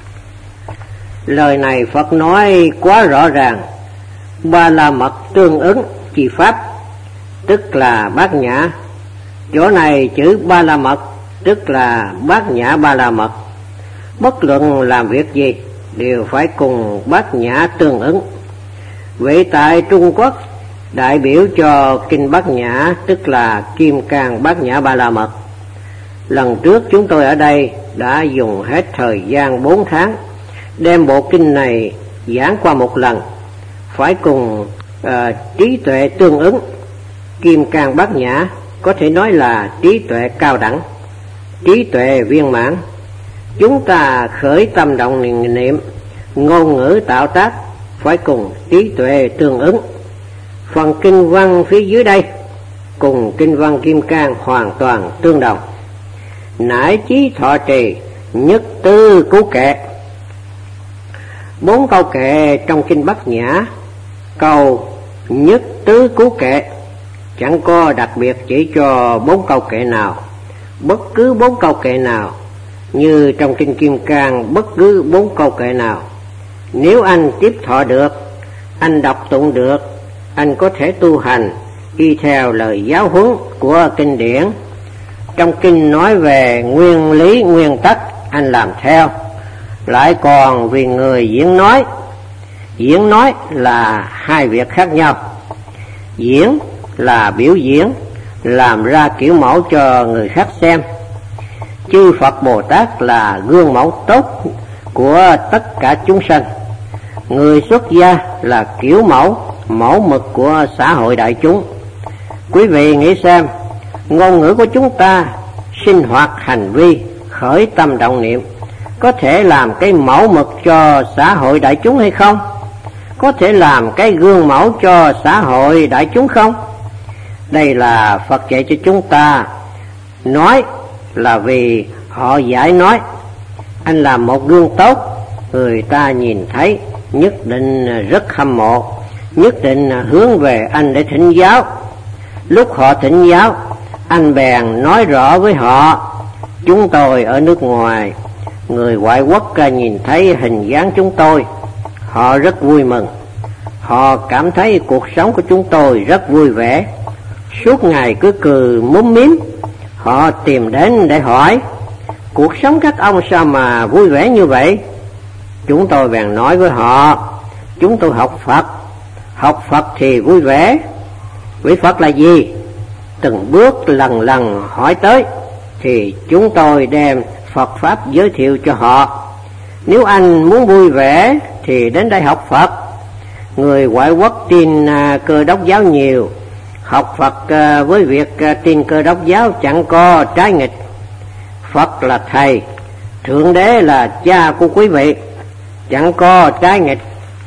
Lời này Phật nói quá rõ ràng. Ba La Mật tương ứng chi pháp, tức là bát nhã. Chỗ này chữ Ba La Mật tức là bát nhã Ba La Mật. Bất luận làm việc gì đều phải cùng bát nhã tương ứng. Vậy tại Trung Quốc đại biểu cho kinh Bát Nhã tức là Kim Cang Bát Nhã Ba La Mật. Lần trước chúng tôi ở đây đã dùng hết thời gian bốn tháng đem bộ kinh này giảng qua một lần, phải cùng uh, trí tuệ tương ứng. Kim Cang Bát Nhã có thể nói là trí tuệ cao đẳng, trí tuệ viên mãn. Chúng ta khởi tâm động niệm, ngôn ngữ tạo tác phải cùng trí tuệ tương ứng. Phần kinh văn phía dưới đây cùng kinh văn Kim Cang hoàn toàn tương đồng. Nải chí thọ trì nhất tứ cứu kệ. Bốn câu kệ trong kinh Bát Nhã, câu nhất tứ cứu kệ chẳng có đặc biệt chỉ cho bốn câu kệ nào, bất cứ bốn câu kệ nào, như trong kinh Kim Cang bất cứ bốn câu kệ nào. Nếu anh tiếp thọ được, anh đọc tụng được, anh có thể tu hành y theo lời giáo huấn của kinh điển. Trong kinh nói về nguyên lý nguyên tắc, anh làm theo. Lại còn vì người diễn nói, diễn nói là hai việc khác nhau. Diễn là biểu diễn, làm ra kiểu mẫu cho người khác xem. Chư Phật Bồ Tát là gương mẫu tốt của tất cả chúng sanh. Người xuất gia là kiểu mẫu, mẫu mực của xã hội đại chúng. Quý vị nghĩ xem, ngôn ngữ của chúng ta, sinh hoạt hành vi, khởi tâm động niệm có thể làm cái mẫu mực cho xã hội đại chúng hay không? Có thể làm cái gương mẫu cho xã hội đại chúng không? Đây là Phật dạy cho chúng ta. Nói là vì họ giải nói. Anh làm một gương tốt, người ta nhìn thấy nhất định rất hâm mộ, nhất định hướng về anh để thỉnh giáo. Lúc họ thỉnh giáo, anh bèn nói rõ với họ. Chúng tôi ở nước ngoài, người ngoại quốc nhìn thấy hình dáng chúng tôi, họ rất vui mừng. Họ cảm thấy cuộc sống của chúng tôi rất vui vẻ, suốt ngày cứ cười múm mím. Họ tìm đến để hỏi, cuộc sống các ông sao mà vui vẻ như vậy? Chúng tôi bèn nói với họ, chúng tôi học Phật, học Phật thì vui vẻ. Vị Phật là gì? Từng bước lần lần hỏi tới, thì chúng tôi đem Phật Pháp giới thiệu cho họ. Nếu anh muốn vui vẻ thì đến đây học Phật. Người ngoại quốc tin Cơ Đốc giáo nhiều, học Phật với việc tin Cơ Đốc giáo chẳng có trái nghịch. Phật là thầy, Thượng Đế là cha của quý vị, chẳng có trái nghịch.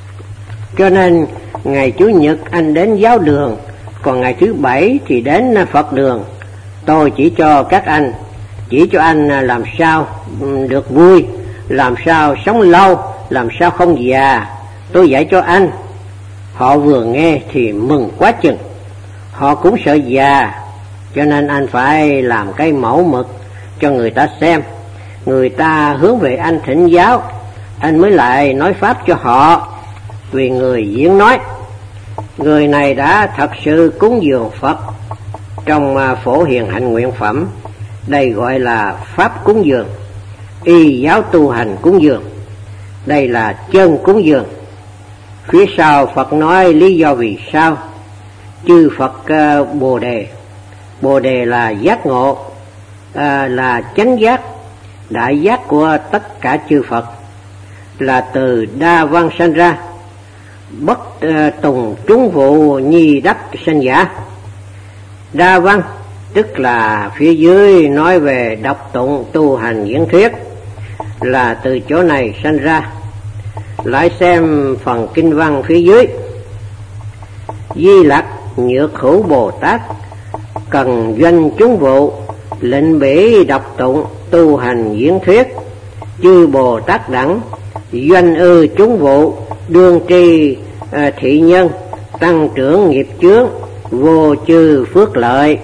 Cho nên ngày Chủ nhật anh đến giáo đường, còn ngày thứ bảy thì đến Phật đường. Tôi chỉ cho các anh, chỉ cho anh làm sao được vui, làm sao sống lâu, làm sao không già. Tôi dạy cho anh. Họ vừa nghe thì mừng quá chừng. Họ cũng sợ già, cho nên anh phải làm cái mẫu mực cho người ta xem. Người ta hướng về anh thỉnh giáo, anh mới lại nói pháp cho họ. Vì người diễn nói, người này đã thật sự cúng dường Phật trong phổ hiền hạnh nguyện phẩm, đây gọi là pháp cúng dường. Y giáo tu hành cúng dường, đây là chân cúng dường. Phía sau Phật nói lý do vì sao chư Phật uh, Bồ Đề. Bồ Đề là giác ngộ, uh, là chánh giác, đại giác của tất cả chư Phật, là từ đa văn sanh ra, bất uh, tùng chúng vụ nhi đắc sanh giả. Đa văn tức là phía dưới nói về đọc tụng tu hành diễn thuyết, là từ chỗ này sanh ra. Lại xem phần kinh văn phía dưới: Di Lặc nhược hữu Bồ Tát, cần doanh chúng vụ, lệnh bỉ đọc tụng tu hành diễn thuyết, chư Bồ Tát đẳng, doanh ư chúng vụ, đương tri à, thị nhân, tăng trưởng nghiệp chướng, vô chư phước lợi.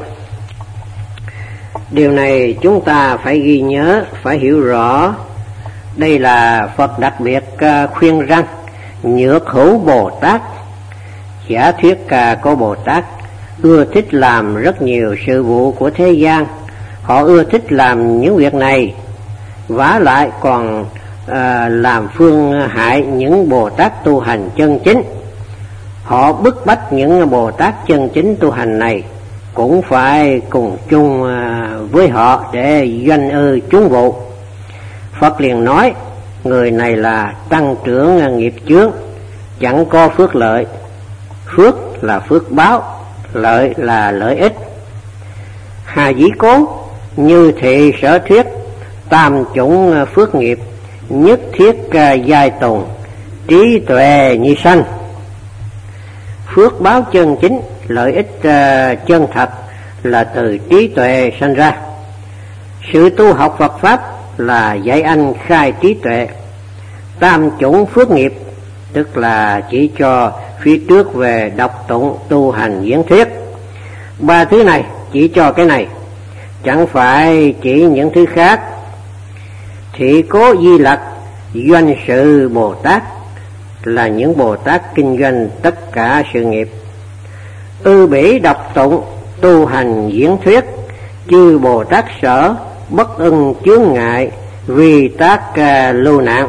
Điều này chúng ta phải ghi nhớ, phải hiểu rõ. Đây là Phật đặc biệt khuyên rằng nhược hữu Bồ Tát. Giả thuyết có Bồ Tát ưa thích làm rất nhiều sự vụ của thế gian, họ ưa thích làm những việc này, vả lại còn à, làm phương hại những Bồ Tát tu hành chân chính. Họ bức bách những Bồ Tát chân chính tu hành này cũng phải cùng chung với họ để doanh ư chúng vụ. Phật liền nói người này là tăng trưởng nghiệp chướng, chẳng có phước lợi. Phước là phước báo, lợi là lợi ích. Hà dĩ cố như thị sở thuyết, tam chủng phước nghiệp, nhất thiết giai tùng, trí tuệ như sanh. Phước báo chân chính, lợi ích uh, chân thật là từ trí tuệ sanh ra. Sự tu học Phật Pháp là dạy anh khai trí tuệ. Tam chủng phước nghiệp tức là chỉ cho phía trước về đọc tụng tu hành diễn thuyết. Ba thứ này chỉ cho cái này, chẳng phải chỉ những thứ khác. Thị cố Di Lặc, doanh sự Bồ Tát là những Bồ Tát kinh doanh tất cả sự nghiệp. Ư bỉ đọc tụng tu hành diễn thuyết, chư Bồ Tát sở, bất ưng chướng ngại, vì tác uh, lưu nạn.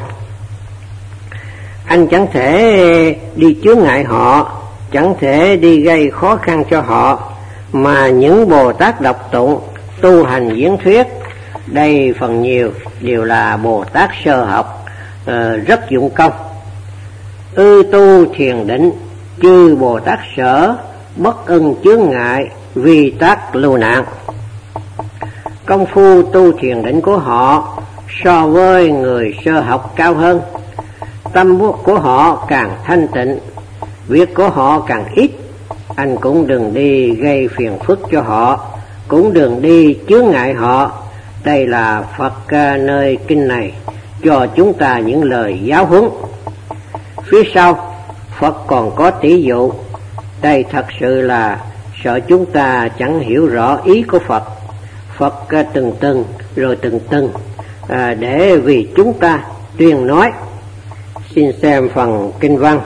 Anh chẳng thể đi chướng ngại họ, chẳng thể đi gây khó khăn cho họ, mà những Bồ Tát đọc tụng tu hành diễn thuyết, đây phần nhiều đều là Bồ Tát sơ học, uh, rất dụng công. Ư tu thiền định, chư Bồ Tát sở, bất ưng chướng ngại, vì tác lưu nạn. Công phu tu thiền định của họ so với người sơ học cao hơn. Tâm của họ càng thanh tịnh, việc của họ càng ít. Anh cũng đừng đi gây phiền phức cho họ, cũng đừng đi chướng ngại họ. Đây là Phật nơi kinh này cho chúng ta những lời giáo huấn. Phía sau Phật còn có tỷ dụ. Đây thật sự là sợ chúng ta chẳng hiểu rõ ý của Phật. Phật từng từng rồi từng từng à, để vì chúng ta tuyên nói. Xin xem phần kinh văn.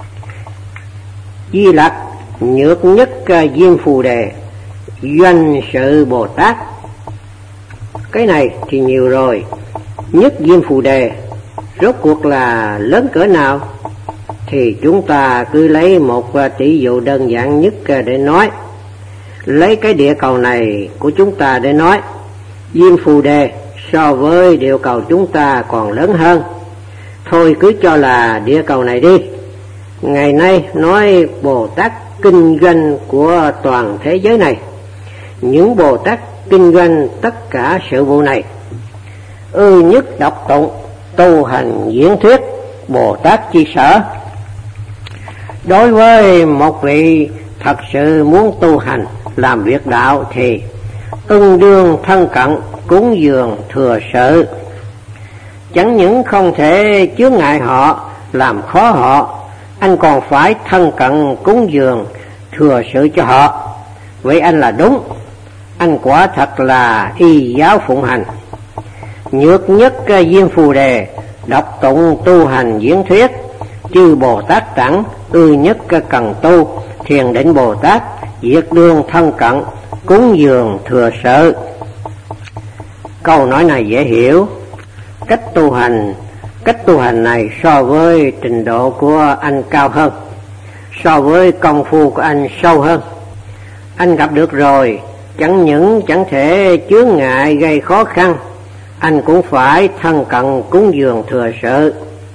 Di Lặc nhược nhất Diêm Phù Đề, doanh sự Bồ Tát. Cái này thì nhiều rồi. Nhất Diêm Phù Đề rốt cuộc là lớn cỡ nào? Thì chúng ta cứ lấy một tỷ dụ đơn giản nhất để nói. Lấy cái địa cầu này của chúng ta để nói. Diêm Phù Đề so với địa cầu chúng ta còn lớn hơn. Thôi cứ cho là địa cầu này đi. Ngày nay nói Bồ Tát kinh doanh của toàn thế giới này, những Bồ Tát kinh doanh tất cả sự vụ này. Ư nhất đọc tụng tu hành diễn thuyết, Bồ Tát chi sở. Đối với một vị thật sự muốn tu hành làm việc đạo thì ưng đương thân cận cúng dường thừa sự. Chẳng những không thể chướng ngại họ, làm khó họ, anh còn phải thân cận cúng dường thừa sự cho họ. Vậy anh là đúng, anh quả thật là y giáo phụng hành. Nhược nhất Diêm Phù Đề, đọc tụng tu hành diễn thuyết, chư Bồ Tát đẳng, ư nhất cần tu, thiền định Bồ Tát, diệt đương thân cận, cúng dường thừa sự. Câu nói này dễ hiểu. Cách tu hành, cách tu hành này so với trình độ của anh cao hơn, so với công phu của anh sâu hơn. Anh gặp được rồi, chẳng những chẳng thể chướng ngại gây khó khăn, anh cũng phải thân cận cúng dường thừa sự.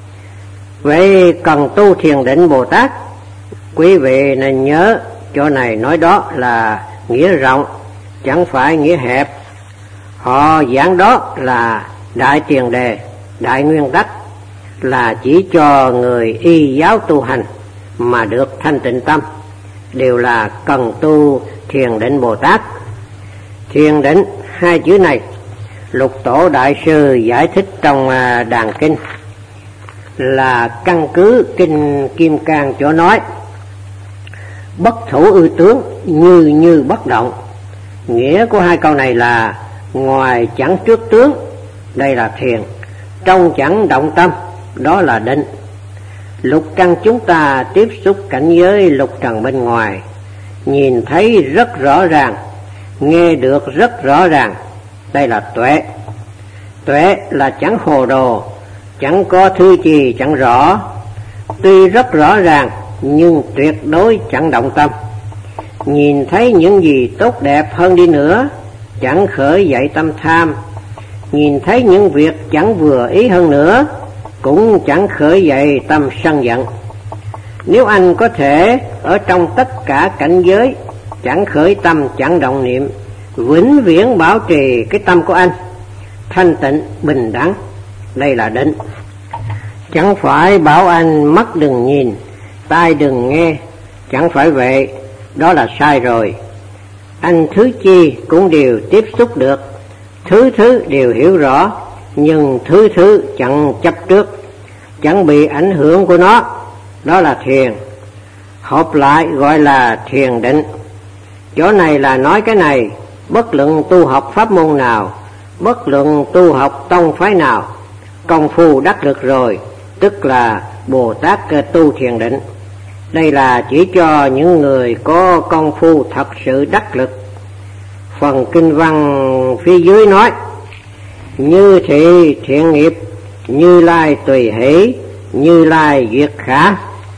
Vậy cần tu thiền định Bồ Tát, quý vị nên nhớ chỗ này nói đó là nghĩa rộng, chẳng phải nghĩa hẹp. Họ giảng đó là đại tiền đề, đại nguyên tắc, là chỉ cho người y giáo tu hành mà được thanh tịnh tâm, đều là cần tu thiền định Bồ Tát. Thiền định hai chữ này Lục Tổ Đại Sư giải thích trong Đàn Kinh, là căn cứ Kinh Kim Cang chỗ nói bất thủ ư tướng, như như bất động. Nghĩa của hai câu này là ngoài chẳng trước tướng, đây là thiền, trong chẳng động tâm, đó là định. Lục căn chúng ta tiếp xúc cảnh giới lục trần bên ngoài, nhìn thấy rất rõ ràng, nghe được rất rõ ràng, đây là tuệ. Tuệ là chẳng hồ đồ, chẳng có thứ gì chẳng rõ, tuy rất rõ ràng nhưng tuyệt đối chẳng động tâm. Nhìn thấy những gì tốt đẹp hơn đi nữa, chẳng khởi dậy tâm tham. Nhìn thấy những việc chẳng vừa ý hơn nữa, cũng chẳng khởi dậy tâm sân giận. Nếu anh có thể ở trong tất cả cảnh giới chẳng khởi tâm, chẳng động niệm, vĩnh viễn bảo trì cái tâm của anh thanh tịnh bình đẳng, đây là định. Chẳng phải bảo anh mắt đừng nhìn, tai đừng nghe, chẳng phải vậy, đó là sai rồi. Anh thứ chi cũng đều tiếp xúc được, thứ thứ đều hiểu rõ, nhưng thứ thứ chẳng chấp trước, chẳng bị ảnh hưởng của nó, đó là thiền. Hợp lại gọi là thiền định. Chỗ này là nói cái này, bất luận tu học pháp môn nào, bất luận tu học tông phái nào, công phu đắc lực rồi, tức là Bồ Tát tu thiền định. Đây là chỉ cho những người có công phu thật sự đắc lực. Phần kinh văn phía dưới nói: như thị thiện nghiệp, Như Lai tùy hỷ, Như Lai duyệt khả.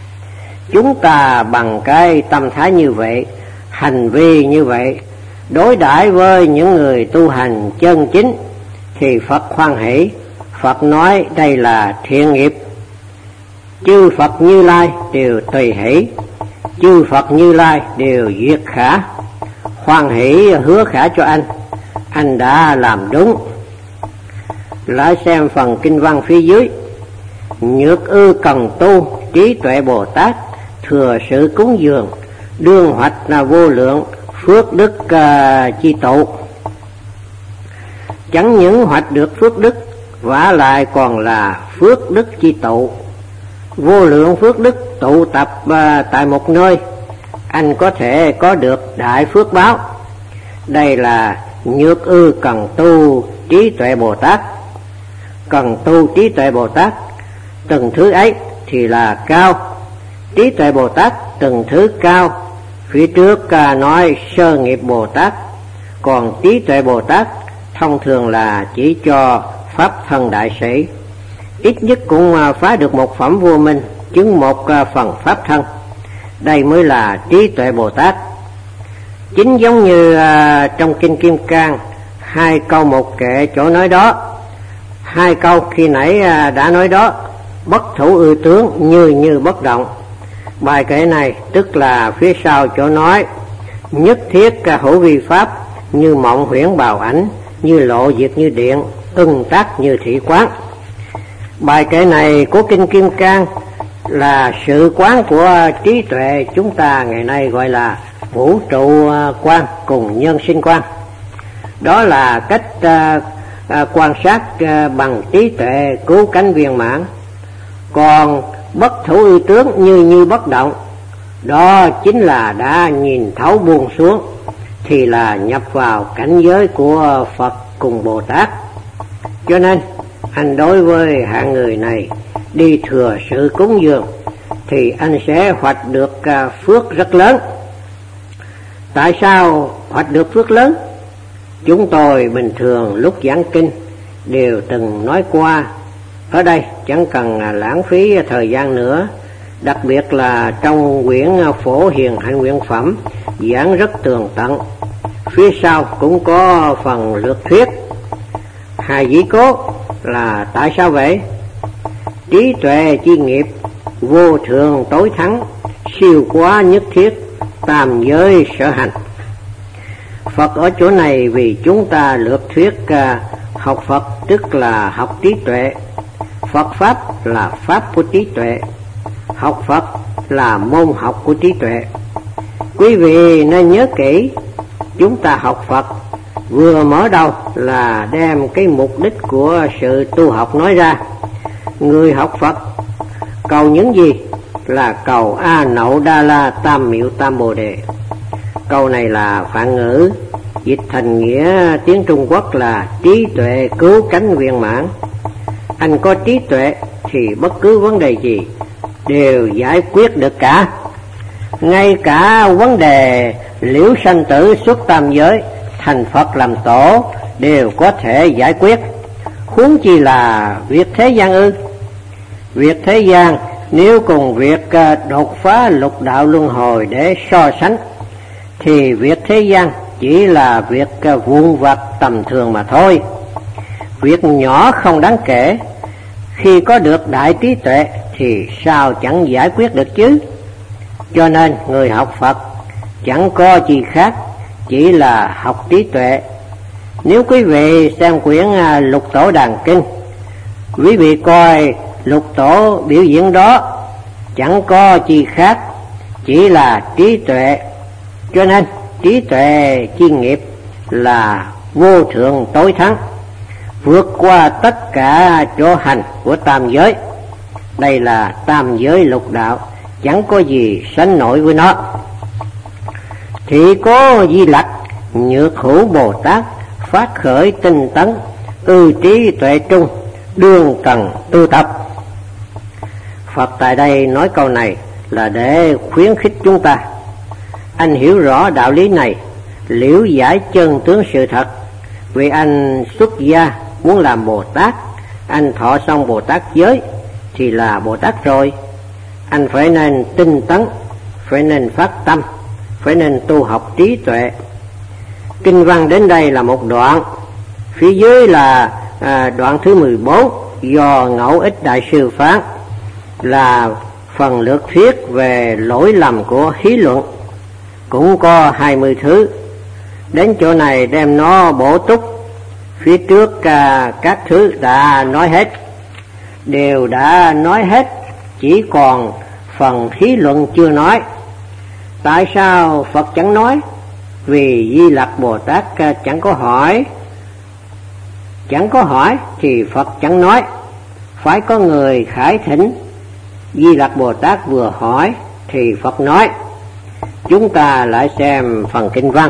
Chúng ta bằng cái tâm thái như vậy, hành vi như vậy, đối đãi với những người tu hành chân chính, thì Phật hoan hỷ. Phật nói đây là thiện nghiệp. Chư Phật Như Lai đều tùy hỷ, chư Phật Như Lai đều duyệt khả. Hoan hỷ hứa khả cho anh, anh đã làm đúng. Lại xem phần kinh văn phía dưới: nhược ư cần tu, trí tuệ Bồ Tát, thừa sự cúng dường, đương hoạch là vô lượng, phước đức uh, chi tụ. Chẳng những hoạch được phước đức, vả lại còn là phước đức chi tụ. Vô lượng phước đức tụ tập uh, tại một nơi, anh có thể có được đại phước báo. Đây là nhược ư cần tu trí tuệ Bồ Tát. Cần tu trí tuệ Bồ Tát, từng thứ ấy thì là cao. Trí tuệ Bồ Tát từng thứ cao. Phía trước nói sơ nghiệp Bồ Tát, còn trí tuệ Bồ Tát thông thường là chỉ cho pháp thân đại sĩ, ít nhất cũng phá được một phẩm vô minh, chứng một phần pháp thân. Đây mới là trí tuệ Bồ Tát. Chính giống như trong kinh Kim Cang, hai câu một kệ chỗ nói đó. Hai câu khi nãy đã nói đó, bất thủ ư tướng, như như bất động. Bài kệ này tức là phía sau chỗ nói nhất thiết ca hữu vi pháp, như mộng huyễn bào ảnh, như lộ diệt như điện, ưng tác như thị quán. Bài kệ này của kinh Kim Cang là sự quán của trí tuệ chúng ta ngày nay gọi là vũ trụ quan cùng nhân sinh quan. Đó là cách uh, uh, quan sát uh, bằng trí tuệ cứu cánh viên mãn. Còn bất thủ ư tướng, như như bất động, đó chính là đã nhìn thấu buông xuống, thì là nhập vào cảnh giới của Phật cùng Bồ Tát. Cho nên anh đối với hạng người này đi thừa sự cúng dường thì anh sẽ hoạch được phước rất lớn. Tại sao hoạch được phước lớn? Chúng tôi bình thường lúc giảng kinh đều từng nói qua, ở đây chẳng cần lãng phí thời gian nữa, đặc biệt là trong quyển Phổ Hiền Hạnh Nguyện Phẩm giảng rất tường tận. Phía sau cũng có phần lược thuyết. Hài dĩ cốt là tại sao vậy? Trí tuệ chi nghiệp, vô thượng tối thắng, siêu quá nhất thiết, tam giới sở hành. Phật ở chỗ này vì chúng ta lược thuyết học Phật tức là học trí tuệ. Phật Pháp là Pháp của trí tuệ. Học Phật là môn học của trí tuệ. Quý vị nên nhớ kỹ, chúng ta học Phật vừa mở đầu là đem cái mục đích của sự tu học nói ra. Người học Phật cầu những gì? Là cầu A Nậu Đa La Tam Miệu Tam Bồ Đề. Câu này là Phạn ngữ, dịch thành nghĩa tiếng Trung Quốc là trí tuệ cứu cánh viên mãn. Anh có trí tuệ thì bất cứ vấn đề gì đều giải quyết được cả. Ngay cả vấn đề liễu sanh tử xuất tam giới, thành Phật làm tổ đều có thể giải quyết. Huống chi là việc thế gian ư? Việc thế gian nếu cùng việc đột phá lục đạo luân hồi để so sánh thì việc thế gian chỉ là việc vụn vặt tầm thường mà thôi. Việc nhỏ không đáng kể. Khi có được đại trí tuệ thì sao chẳng giải quyết được chứ? Cho nên người học Phật chẳng có gì khác, chỉ là học trí tuệ. Nếu quý vị xem quyển Lục Tổ Đàn Kinh, quý vị coi lục tổ biểu diễn đó chẳng có gì khác, chỉ là trí tuệ. Cho nên trí tuệ chi nghiệp là vô thượng tối thắng, vượt qua tất cả chỗ hành của tam giới. Đây là tam giới lục đạo, chẳng có gì sánh nổi với nó. Thì có Di Lặc, Nhược Hữu Bồ Tát phát khởi tinh tấn, ư trí tuệ trung, đương cần tu tập. Phật tại đây nói câu này là để khuyến khích chúng ta. Anh hiểu rõ đạo lý này, liễu giải chân tướng sự thật. Vì anh xuất gia muốn làm Bồ Tát, anh thọ xong Bồ Tát giới thì là Bồ Tát rồi. Anh phải nên tinh tấn, phải nên phát tâm, phải nên tu học trí tuệ. Kinh văn đến đây là một đoạn, phía dưới là à, đoạn thứ mười bốn do Ngẫu Ích Đại Sư phán, là phần lược thuyết về lỗi lầm của hí luận, cũng có hai mươi thứ. Đến chỗ này đem nó bổ túc, phía trước à, các thứ đã nói hết, đều đã nói hết, chỉ còn phần hí luận chưa nói. Tại sao Phật chẳng nói? Vì Di Lặc Bồ Tát chẳng có hỏi. Chẳng có hỏi thì Phật chẳng nói, phải có người khải thỉnh. Di Lặc Bồ Tát vừa hỏi thì Phật nói. Chúng ta lại xem phần kinh văn.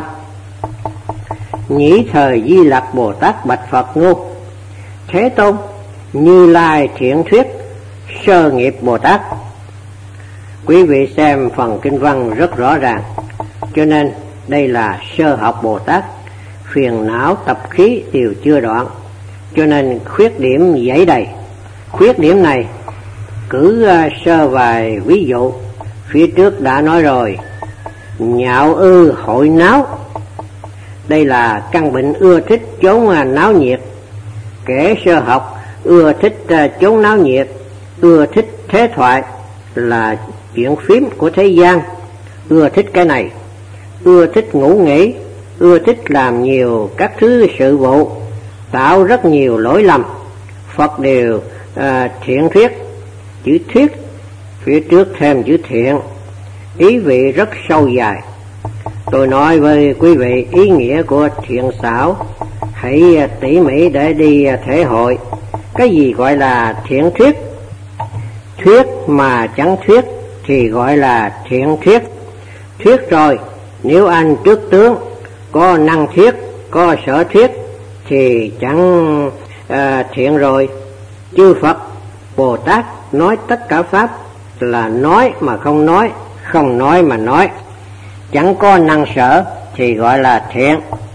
Nhĩ thời Di Lặc Bồ Tát bạch Phật ngô: Thế Tôn, Như Lai thiện thuyết sơ nghiệp Bồ Tát. Quý vị xem phần kinh văn rất rõ ràng, cho nên đây là sơ học Bồ Tát, phiền não tập khí đều chưa đoạn, cho nên khuyết điểm dẫy đầy. Khuyết điểm này cử sơ vài ví dụ, phía trước đã nói rồi. Nhạo ư hội náo, đây là căn bệnh ưa thích chốn náo nhiệt. Kẻ sơ học ưa thích chốn náo nhiệt, ưa thích thế thoại, là chuyện phím của thế gian, ưa thích cái này, ưa thích ngủ nghỉ, ưa thích làm nhiều các thứ sự vụ, tạo rất nhiều lỗi lầm. Phật đều à, thiện thuyết, chữ thuyết phía trước thêm chữ thiện, ý vị rất sâu dài. Tôi nói với quý vị ý nghĩa của thiện xảo, hãy tỉ mỉ để đi thể hội. Cái gì gọi là thiện thuyết? Thuyết mà chẳng thuyết thì gọi là thiện thuyết. Thuyết rồi, nếu anh trước tướng có năng thuyết, có sở thuyết thì chẳng à, thiện rồi. Chư Phật, Bồ Tát nói tất cả Pháp là nói mà không nói, không nói mà nói, chẳng có năng sở thì gọi là thiện.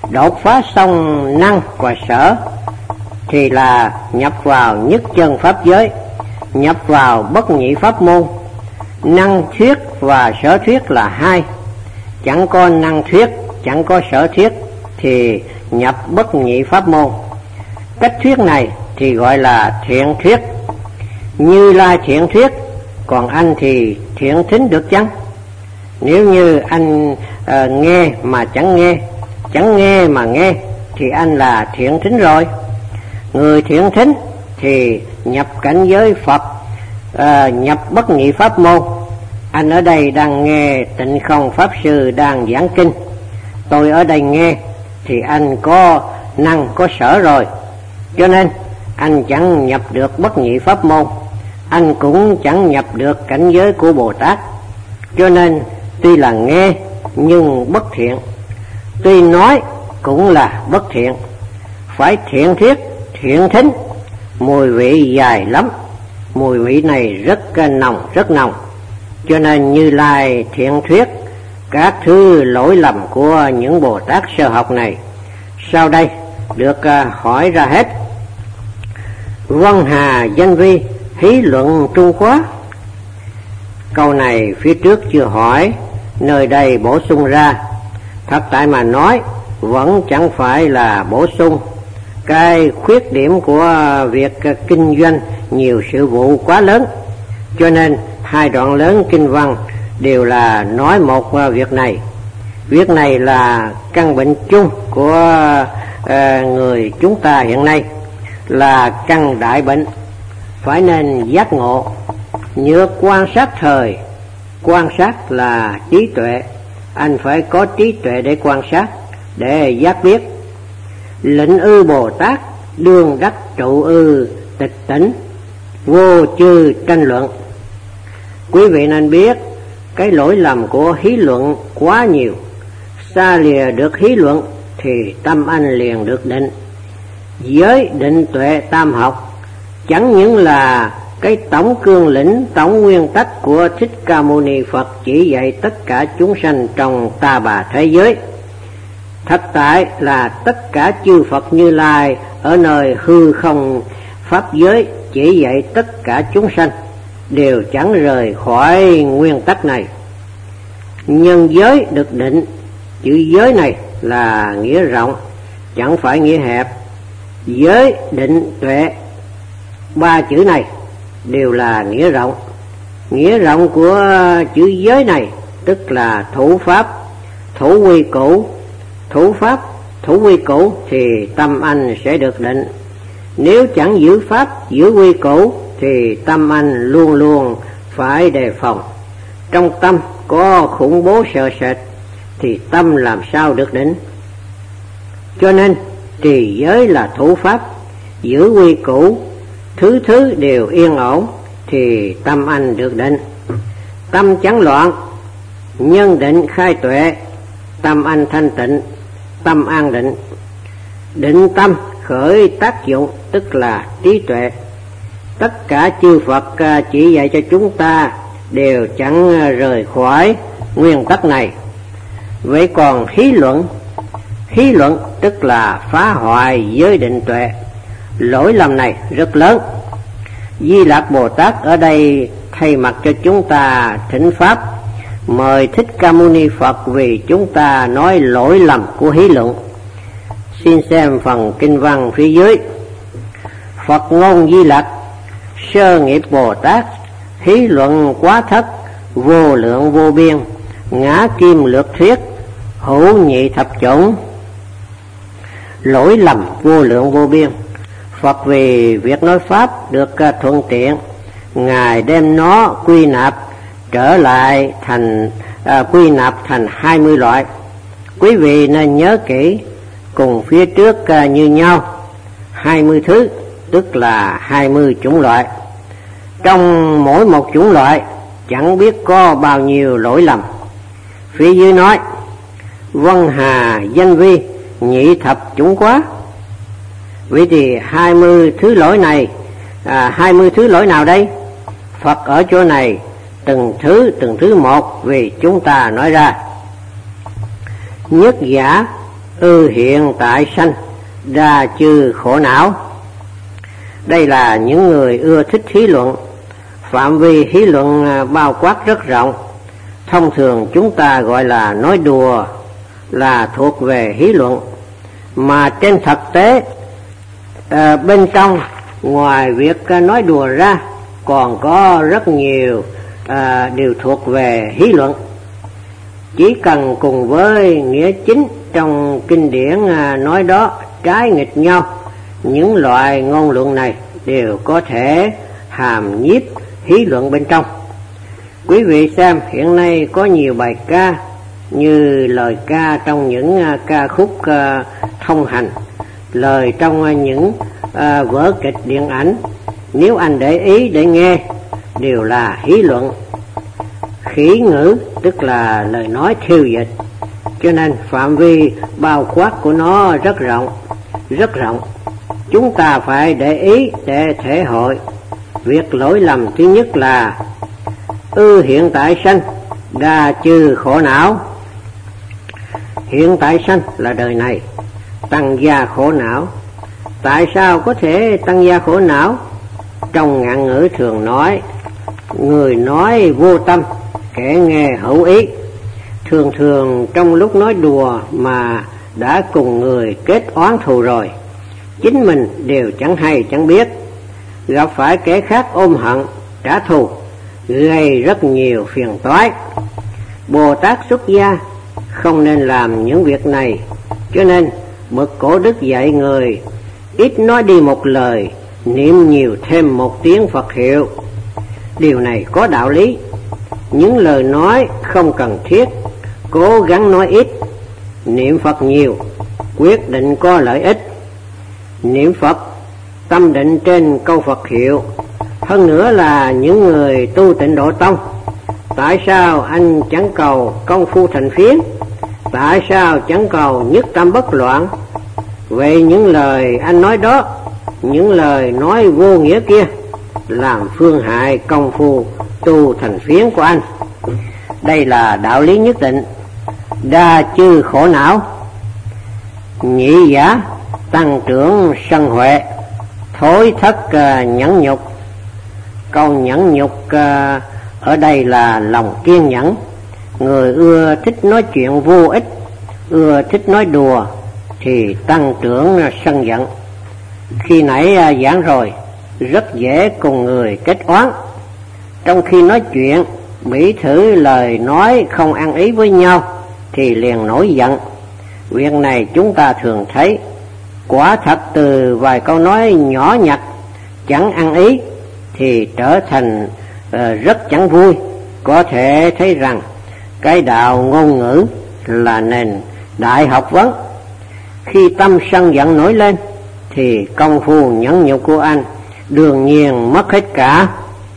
đột phá xong năng và sở thì là nhập vào nhất chân pháp giới, nhập vào bất nhị pháp môn. Năng thuyết và sở thuyết là hai, chẳng có năng thuyết, chẳng có sở thuyết thì nhập bất nhị pháp môn. Cách thuyết này thì gọi là thiện thuyết. Như Lai thiện thuyết, còn anh thì thiện thính được chăng? Nếu như anh uh, nghe mà chẳng nghe, chẳng nghe mà nghe thì anh là thiện thính rồi. Người thiện thính thì nhập cảnh giới Phật, uh, nhập bất nhị pháp môn. Anh ở đây đang nghe Tịnh Không Pháp Sư đang giảng kinh, tôi ở đây nghe thì anh có năng có sở rồi, cho nên anh chẳng nhập được bất nhị pháp môn, anh cũng chẳng nhập được cảnh giới của Bồ Tát. Cho nên tuy là nghe nhưng bất thiện, tuy nói cũng là bất thiện. Phải thiện thuyết, thiện thính, mùi vị dài lắm, mùi vị này rất nồng, rất nồng. Cho nên Như Lai thiện thuyết các thứ lỗi lầm của những Bồ Tát sơ học này sau đây được hỏi ra hết. Vân hà danh vi hí luận trung khóa. Câu này phía trước chưa hỏi, nơi đây bổ sung ra. Thật tại mà nói vẫn chẳng phải là bổ sung. Cái khuyết điểm của việc kinh doanh nhiều sự vụ quá lớn, cho nên hai đoạn lớn kinh văn đều là nói một việc này. Việc này là căn bệnh chung của uh, người chúng ta hiện nay, là căn đại bệnh, phải nên giác ngộ. Nhược quan sát thời, quan sát là trí tuệ, anh phải có trí tuệ để quan sát, để giác biết. Lệnh ư Bồ Tát đương đắc trụ ư tịch tỉnh, vô chư tranh luận. Quý vị nên biết cái lỗi lầm của hí luận quá nhiều. Xa lìa được hí luận thì tâm anh liền được định. Giới định tuệ tam học chẳng những là cái tổng cương lĩnh, tổng nguyên tắc của Thích Ca Mâu Ni Phật chỉ dạy tất cả chúng sanh trong ta bà thế giới. Thật tại là tất cả chư Phật Như Lai ở nơi hư không pháp giới chỉ dạy tất cả chúng sanh đều chẳng rời khỏi nguyên tắc này. Nhân giới được định, chữ giới này là nghĩa rộng, chẳng phải nghĩa hẹp. Giới định tuệ, ba chữ này đều là nghĩa rộng. Nghĩa rộng của chữ giới này tức là thủ pháp, thủ quy củ. Thủ pháp, thủ quy củ thì tâm anh sẽ được định. Nếu chẳng giữ pháp, giữ quy củ thì tâm anh luôn luôn phải đề phòng. Trong tâm có khủng bố sợ sệt thì tâm làm sao được định. Cho nên trì giới là thủ pháp, giữ quy củ, thứ thứ đều yên ổn thì tâm anh được định. Tâm chẳng loạn, nhân định khai tuệ, tâm anh thanh tịnh, tâm an định. Định tâm khởi tác dụng tức là trí tuệ. Tất cả chư Phật chỉ dạy cho chúng ta đều chẳng rời khỏi nguyên tắc này. Vậy còn hí luận, hí luận tức là phá hoại giới định tuệ. Lỗi lầm này rất lớn. Di Lặc Bồ Tát ở đây thay mặt cho chúng ta thỉnh pháp, mời Thích Ca Mâu Ni Phật vì chúng ta nói lỗi lầm của hí luận. Xin xem phần kinh văn phía dưới. Phật ngôn Di Lặc, sơ nghiệp Bồ Tát, hí luận quá thất, vô lượng vô biên, ngã kim lược thuyết, hữu nhị thập chủng. Lỗi lầm vô lượng vô biên. Phật vì việc nói pháp được thuận tiện, Ngài đem nó quy nạp trở lại thành à, quy nạp thành hai mươi loại. Quý vị nên nhớ kỹ, cùng phía trước à, như nhau, hai mươi thứ tức là hai mươi chủng loại. Trong mỗi một chủng loại chẳng biết có bao nhiêu lỗi lầm. Phía dưới nói vân hà danh vi nhị thập chủng quá. Vậy thì hai mươi thứ lỗi này, à, hai mươi thứ lỗi nào đây? Phật ở chỗ này từng thứ từng thứ một vì chúng ta nói ra. Nhất giả ư hiện tại sanh, đa chư khổ não. Đây là những người ưa thích hí luận. Phạm vi hí luận bao quát rất rộng. Thông thường chúng ta gọi là nói đùa là thuộc về hí luận, mà trên thực tế à, bên trong ngoài việc nói đùa ra còn có rất nhiều à, điều thuộc về hí luận. Chỉ cần cùng với nghĩa chính trong kinh điển à, nói đó trái nghịch nhau, những loại ngôn luận này đều có thể hàm nhiếp hí luận bên trong. Quý vị xem hiện nay có nhiều bài ca như lời ca trong những uh, ca khúc uh, thông hành, lời trong uh, những uh, vở kịch điện ảnh, nếu anh để ý để nghe đều là hí luận. Khỉ ngữ tức là lời nói thêu dịch, cho nên phạm vi bao quát của nó rất rộng, rất rộng. Chúng ta phải để ý để thể hội. Việc lỗi lầm thứ nhất là ư hiện tại sanh, đa chư khổ não. Hiện tại sanh là đời này, tăng gia khổ não. Tại sao có thể tăng gia khổ não? Trong ngạn ngữ thường nói, người nói vô tâm, kẻ nghe hữu ý. Thường thường trong lúc nói đùa mà đã cùng người kết oán thù rồi, chính mình đều chẳng hay chẳng biết. Gặp phải kẻ khác ôm hận, trả thù, gây rất nhiều phiền toái. Bồ Tát xuất gia không nên làm những việc này, cho nên bậc cổ đức dạy người ít nói đi một lời, niệm nhiều thêm một tiếng Phật hiệu. Điều này có đạo lý. Những lời nói không cần thiết, cố gắng nói ít, niệm Phật nhiều, quyết định có lợi ích. Niệm Phật, tâm định trên câu Phật hiệu. Hơn nữa là những người tu Tịnh Độ Tông, tại sao anh chẳng cầu công phu thành phiến? Tại sao chẳng cầu nhất tâm bất loạn? Vậy những lời anh nói đó, những lời nói vô nghĩa kia, làm phương hại công phu tu thành phiến của anh. Đây là đạo lý nhất định. Đa chư khổ não. Nhị giả tăng trưởng sân huệ, thối thất uh, nhẫn nhục. Câu nhẫn nhục uh, ở đây là lòng kiên nhẫn. Người ưa thích nói chuyện vô ích, ưa thích nói đùa thì tăng trưởng uh, sân giận. Khi nãy uh, giảng rồi, rất dễ cùng người kết oán. Trong khi nói chuyện, bỉ thử lời nói không ăn ý với nhau thì liền nổi giận. Việc này chúng ta thường thấy. Quả thật từ vài câu nói nhỏ nhặt chẳng ăn ý thì trở thành uh, rất chẳng vui. Có thể thấy rằng cái đạo ngôn ngữ là nền đại học vấn. Khi tâm sân giận nổi lên thì công phu nhẫn nhục của anh đương nhiên mất hết cả.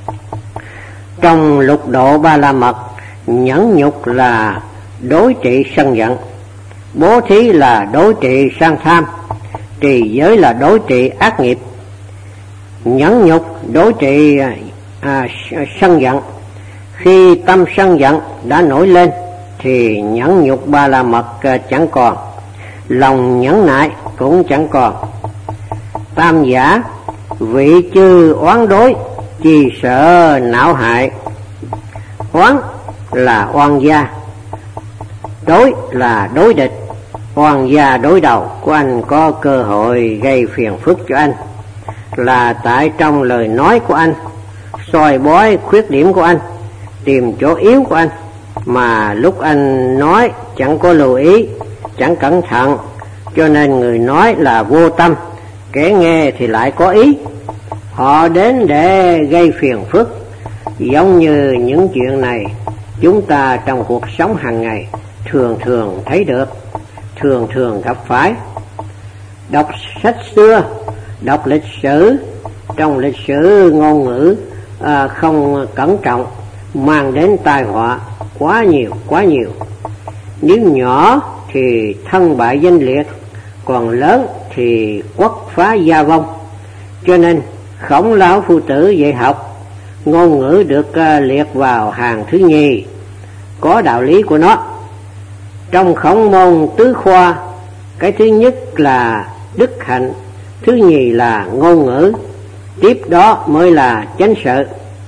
Trong lục độ ba la mật, nhẫn nhục là đối trị sân giận, bố thí là đối trị sang tham, trì giới là đối trị ác nghiệp. Nhẫn nhục đối trị à, sân giận. Khi tâm sân giận đã nổi lên thì nhẫn nhục ba la mật chẳng còn, lòng nhẫn nại cũng chẳng còn. Tam giả vị chư oán đối, chi sợ não hại. Oán là oan gia, đối là đối địch. Oan gia đối đầu của anh có cơ hội gây phiền phức cho anh, là tại trong lời nói của anh, soi bói khuyết điểm của anh, tìm chỗ yếu của anh, mà lúc anh nói chẳng có lưu ý, chẳng cẩn thận, cho nên người nói là vô tâm, kẻ nghe thì lại có ý. Họ đến để gây phiền phức. Giống như những chuyện này chúng ta trong cuộc sống hàng ngày thường thường thấy được, thường thường gặp phải. Đọc sách xưa, đọc lịch sử, trong lịch sử ngôn ngữ à, không cẩn trọng mang đến tai họa quá nhiều, quá nhiều. Nếu nhỏ thì thân bại danh liệt, còn lớn thì quốc phá gia vong. Cho nên Khổng Lão Phu Tử dạy học, ngôn ngữ được uh, liệt vào hàng thứ nhì, có đạo lý của nó. Trong Khổng Môn Tứ Khoa Cái thứ nhất là đức hạnh, thứ nhì là ngôn ngữ, tiếp đó mới là chánh sự.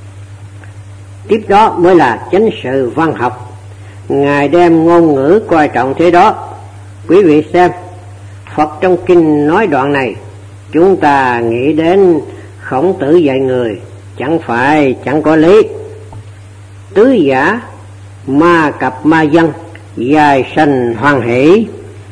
Tiếp đó mới là chánh sự văn học. Ngài đem ngôn ngữ coi trọng thế đó. Quý vị xem, Phật trong kinh nói đoạn này, chúng ta nghĩ đến Khổng Tử dạy người, chẳng phải chẳng có lý. Tứ giả ma cặp ma dân, dài sanh hoan hỷ.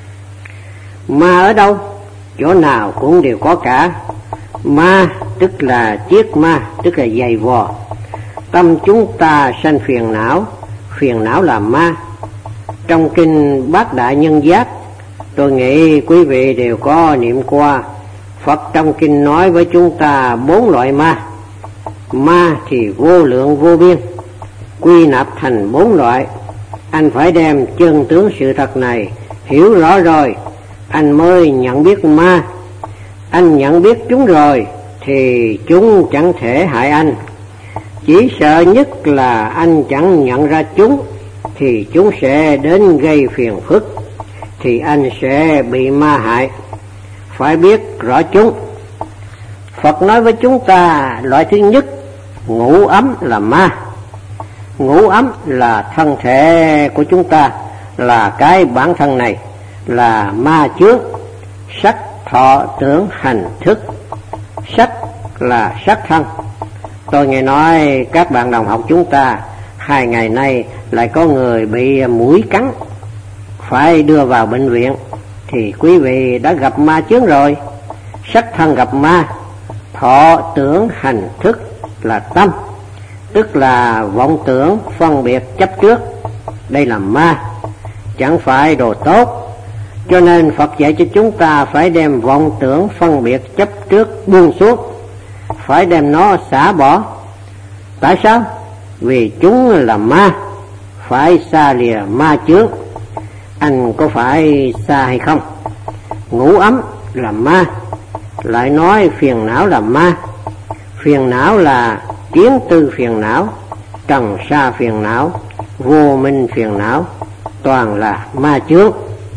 Ma ở đâu? Chỗ nào cũng đều có cả. Ma tức là chiếc ma, tức là giày vò. Tâm chúng ta sanh phiền não, phiền não là ma. Trong kinh Bát Đại Nhân Giác, tôi nghĩ quý vị đều có niệm qua. Phật trong kinh nói với chúng ta bốn loại ma. Ma thì vô lượng vô biên, quy nạp thành bốn loại. Anh phải đem chân tướng sự thật này hiểu rõ rồi, anh mới nhận biết ma. Anh nhận biết chúng rồi thì chúng chẳng thể hại anh. Chỉ sợ nhất là anh chẳng nhận ra chúng thì chúng sẽ đến gây phiền phức, thì anh sẽ bị ma hại. Phải biết rõ chúng. Phật nói với chúng ta loại thứ nhất, ngủ ấm là ma. Ngủ ấm là thân thể của chúng ta, là cái bản thân này, là ma chướng. Sắc thọ tưởng hành thức. Sắc là sắc thân. Tôi nghe nói các bạn đồng học chúng ta hai ngày nay lại có người bị muỗi cắn, phải đưa vào bệnh viện, thì quý vị đã gặp ma chướng rồi. Sắc thân gặp ma, thọ tưởng hành thức là tâm, tức là vọng tưởng phân biệt chấp trước. Đây là ma, chẳng phải đồ tốt. Cho nên Phật dạy cho chúng ta phải đem vọng tưởng phân biệt chấp trước buông xuống, phải đem nó xả bỏ. Tại sao? Vì chúng là ma, phải xa lìa ma chướng. Anh có phải xa hay không? Ngủ ấm là ma, lại nói phiền não là ma. Phiền não là kiến tư phiền não, trần sa phiền não, vô minh phiền não, toàn là ma chướng.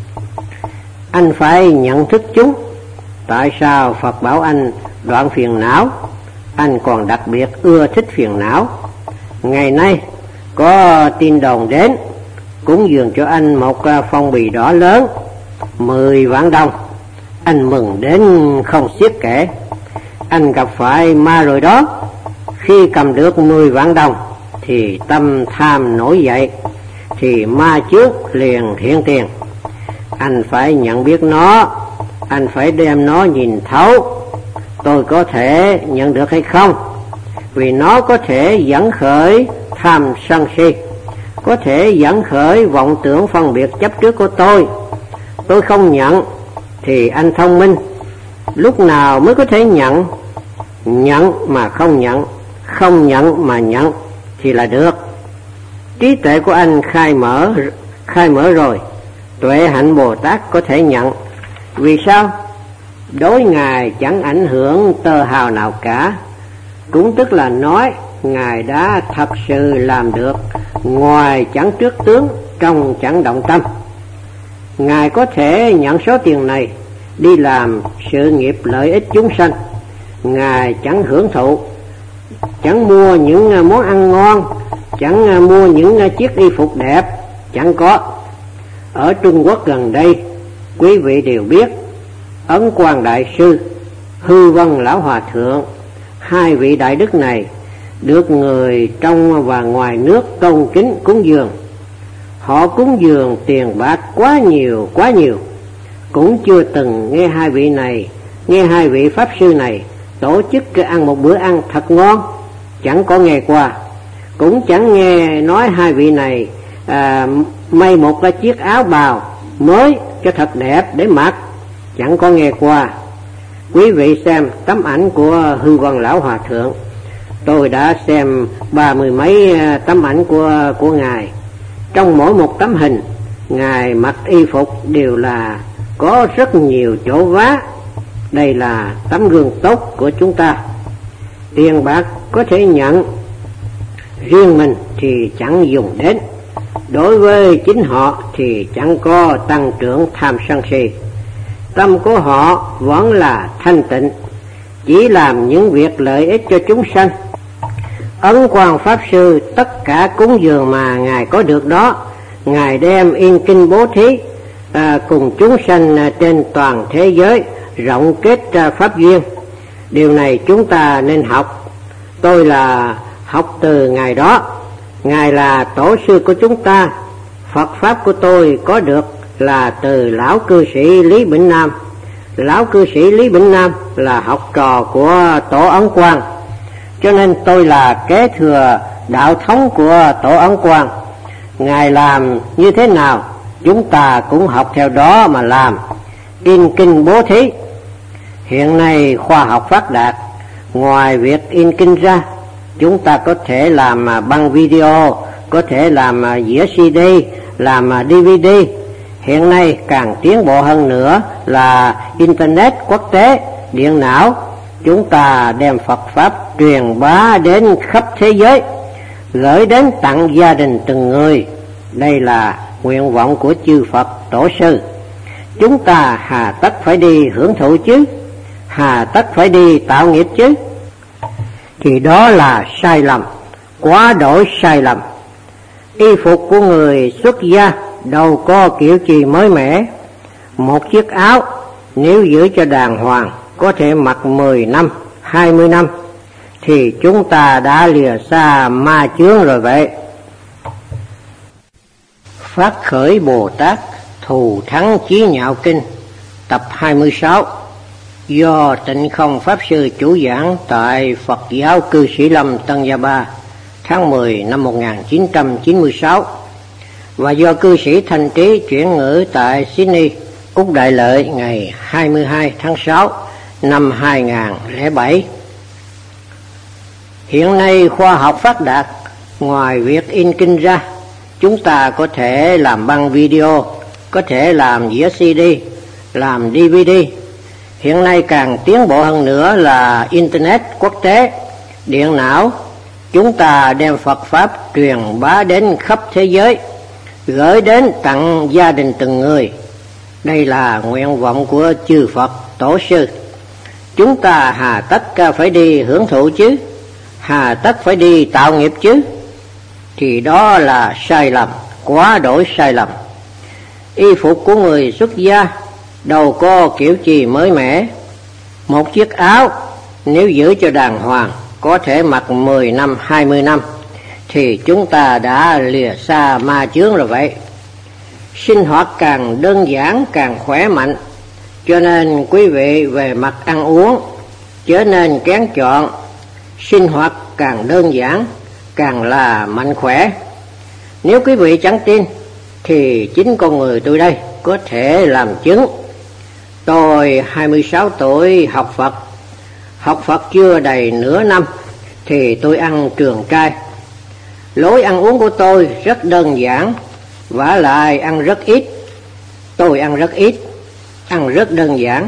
Anh phải nhận thức chúng. Tại sao Phật bảo anh đoạn phiền não? Anh còn đặc biệt ưa thích phiền não. Ngày nay có tin đồn đến, cúng dường cho anh một phong bì đỏ lớn, mười vạn đồng. Anh mừng đến không xiết kể. Anh gặp phải ma rồi đó. Khi cầm được mười vạn đồng thì tâm tham nổi dậy, thì ma trước liền hiện tiền. Anh phải nhận biết nó, anh phải đem nó nhìn thấu. Tôi có thể nhận được hay không? Vì nó có thể dẫn khởi tham sân si, có thể dẫn khởi vọng tưởng phân biệt chấp trước của tôi. Tôi không nhận thì anh thông minh. Lúc nào mới có thể nhận? Nhận mà không nhận, không nhận mà nhận thì là được. Trí tuệ của anh khai mở, khai mở rồi, tuệ hạnh Bồ Tát có thể nhận. Vì sao? Đối Ngài chẳng ảnh hưởng tơ hào nào cả. Cũng tức là nói Ngài đã thật sự làm được, ngoài chẳng trước tướng, trong chẳng động tâm. Ngài có thể nhận số tiền này đi làm sự nghiệp lợi ích chúng sanh. Ngài chẳng hưởng thụ, chẳng mua những món ăn ngon, chẳng mua những chiếc y phục đẹp, chẳng có. Ở Trung Quốc gần đây, quý vị đều biết, Ấn Quang Đại Sư, Hư Vân Lão Hòa Thượng, hai vị đại đức này được người trong và ngoài nước tôn kính cúng dường. Họ cúng dường tiền bạc quá nhiều, quá nhiều. Cũng chưa từng nghe hai vị này, nghe hai vị Pháp Sư này tổ chức ăn một bữa ăn thật ngon, chẳng có nghe qua. Cũng chẳng nghe nói hai vị này à, may một cái chiếc áo bào mới cho thật đẹp để mặc, chẳng có nghe qua. Quý vị xem tấm ảnh của Hư Vân Lão Hòa Thượng. Tôi đã xem ba mươi mấy tấm ảnh của, của Ngài. Trong mỗi một tấm hình, Ngài mặc y phục đều là có rất nhiều chỗ vá. Đây là tấm gương tốt của chúng ta. Tiền bạc có thể nhận, riêng mình thì chẳng dùng đến. Đối với chính họ thì chẳng có tăng trưởng tham sân si. tâm của họ vẫn là thanh tịnh, chỉ làm những việc lợi ích cho chúng sanh. Ấn Quang Pháp Sư tất cả cúng dường mà Ngài có được đó, Ngài đem in kinh bố thí à, cùng chúng sanh à, trên toàn thế giới rộng kết à, pháp duyên. Điều này chúng ta nên học. Tôi là học từ Ngài đó. Ngài là tổ sư của chúng ta. Phật Pháp của tôi có được là từ lão cư sĩ Lý Bỉnh Nam. Lão cư sĩ Lý Bỉnh Nam là học trò của Tổ Ấn Quang, cho nên tôi là kế thừa đạo thống của Tổ Ấn Quang. Ngài làm như thế nào, chúng ta cũng học theo đó mà làm. In kinh bố thí. Hiện nay khoa học phát đạt, ngoài việc in kinh ra, chúng ta có thể làm băng video, có thể làm dĩa xê đê, làm đê vê đê. Hiện nay càng tiến bộ hơn nữa là Internet quốc tế, điện não. Chúng ta đem Phật Pháp truyền bá đến khắp thế giới, gửi đến tặng gia đình từng người. Đây là nguyện vọng của chư Phật Tổ sư. Chúng ta hà tất phải đi hưởng thụ chứ, hà tất phải đi tạo nghiệp chứ? Thì đó là sai lầm, quá đổi sai lầm. Y phục của người xuất gia đâu có kiểu gì mới mẻ. Một chiếc áo nếu giữ cho đàng hoàng có thể mặc mười năm, hai mươi năm, thì chúng ta đã lìa xa ma chướng rồi vậy. Phát khởi Bồ Tát Thù Thắng Chí Nhạo Kinh tập hai mươi sáu, do Tịnh Không Pháp Sư chủ giảng tại Phật giáo Cư Sĩ Lâm Tân Gia Ba tháng mười năm một nghìn chín trăm chín mươi sáu, và do cư sĩ Thanh Trí chuyển ngữ tại Sydney, Úc Đại Lợi ngày hai mươi hai tháng sáu năm hai nghìn lẻ bảy. Hiện nay khoa học phát đạt, ngoài việc in kinh ra, chúng ta có thể làm băng video, có thể làm dĩa xê đê, làm đê vê đê. Hiện nay càng tiến bộ hơn nữa là Internet quốc tế, điện não. Chúng ta đem Phật Pháp truyền bá đến khắp thế giới, gửi đến tặng gia đình từng người. Đây là nguyện vọng của chư Phật Tổ sư. Chúng ta hà tất phải đi hưởng thụ chứ, hà tất phải đi tạo nghiệp chứ? Thì đó là sai lầm, quá đổi sai lầm. Y phục của người xuất gia đâu có kiểu gì mới mẻ. Một chiếc áo nếu giữ cho đàng hoàng có thể mặc mười năm, hai mươi năm, thì chúng ta đã lìa xa ma chướng rồi vậy. Sinh hoạt càng đơn giản càng khỏe mạnh, cho nên quý vị về mặt ăn uống trở nên kén chọn. Sinh hoạt càng đơn giản càng là mạnh khỏe. Nếu quý vị chẳng tin thì chính con người tôi đây có thể làm chứng. Tôi hai mươi sáu tuổi học Phật. Học Phật chưa đầy nửa năm thì tôi ăn trường cai. Lối ăn uống của tôi rất đơn giản, vả lại ăn rất ít. Tôi ăn rất ít, ăn rất đơn giản.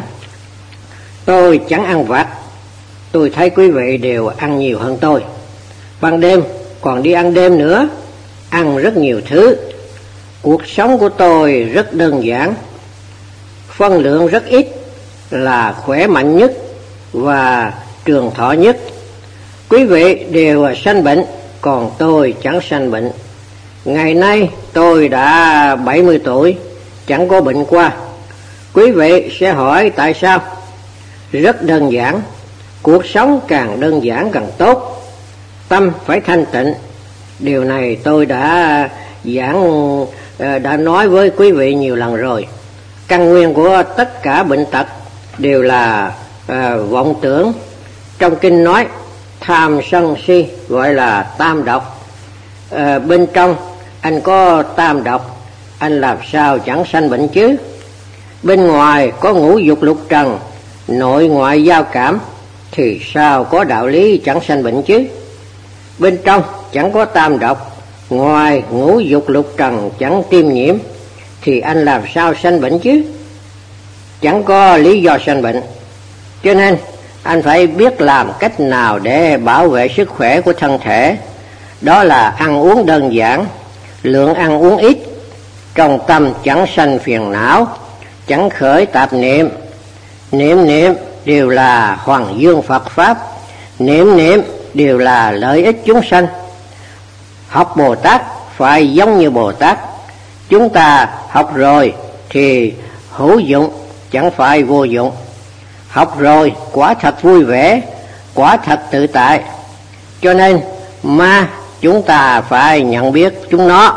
Tôi chẳng ăn vặt. Tôi thấy quý vị đều ăn nhiều hơn tôi. Ban đêm còn đi ăn đêm nữa, ăn rất nhiều thứ. Cuộc sống của tôi rất đơn giản, phân lượng rất ít, là khỏe mạnh nhất và trường thọ nhất. Quý vị đều sanh bệnh, còn tôi chẳng sanh bệnh. Ngày nay tôi đã bảy mươi tuổi, chẳng có bệnh qua. Quý vị sẽ hỏi tại sao? Rất đơn giản. Cuộc sống càng đơn giản càng tốt. Tâm phải thanh tịnh. Điều này tôi đã giảng, đã nói với quý vị nhiều lần rồi. Căn nguyên của tất cả bệnh tật đều là à, vọng tưởng. Trong kinh nói tham sân si gọi là tam độc. À, bên trong anh có tam độc, anh làm sao chẳng sanh bệnh chứ? Bên ngoài có ngũ dục lục trần, nội ngoại giao cảm, thì sao có đạo lý chẳng sanh bệnh chứ? Bên trong chẳng có tam độc, ngoài ngũ dục lục trần chẳng tiêm nhiễm, thì anh làm sao sanh bệnh chứ? Chẳng có lý do sanh bệnh. Cho nên anh phải biết làm cách nào để bảo vệ sức khỏe của thân thể. Đó là ăn uống đơn giản, lượng ăn uống ít, trong tâm chẳng sanh phiền não, chẳng khởi tạp niệm. Niệm niệm đều là hoàng dương Phật Pháp, niệm niệm đều là lợi ích chúng sanh. Học Bồ Tát phải giống như Bồ Tát. Chúng ta học rồi thì hữu dụng, chẳng phải vô dụng. Học rồi quả thật vui vẻ, quả thật tự tại. Cho nên ma chúng ta phải nhận biết chúng nó.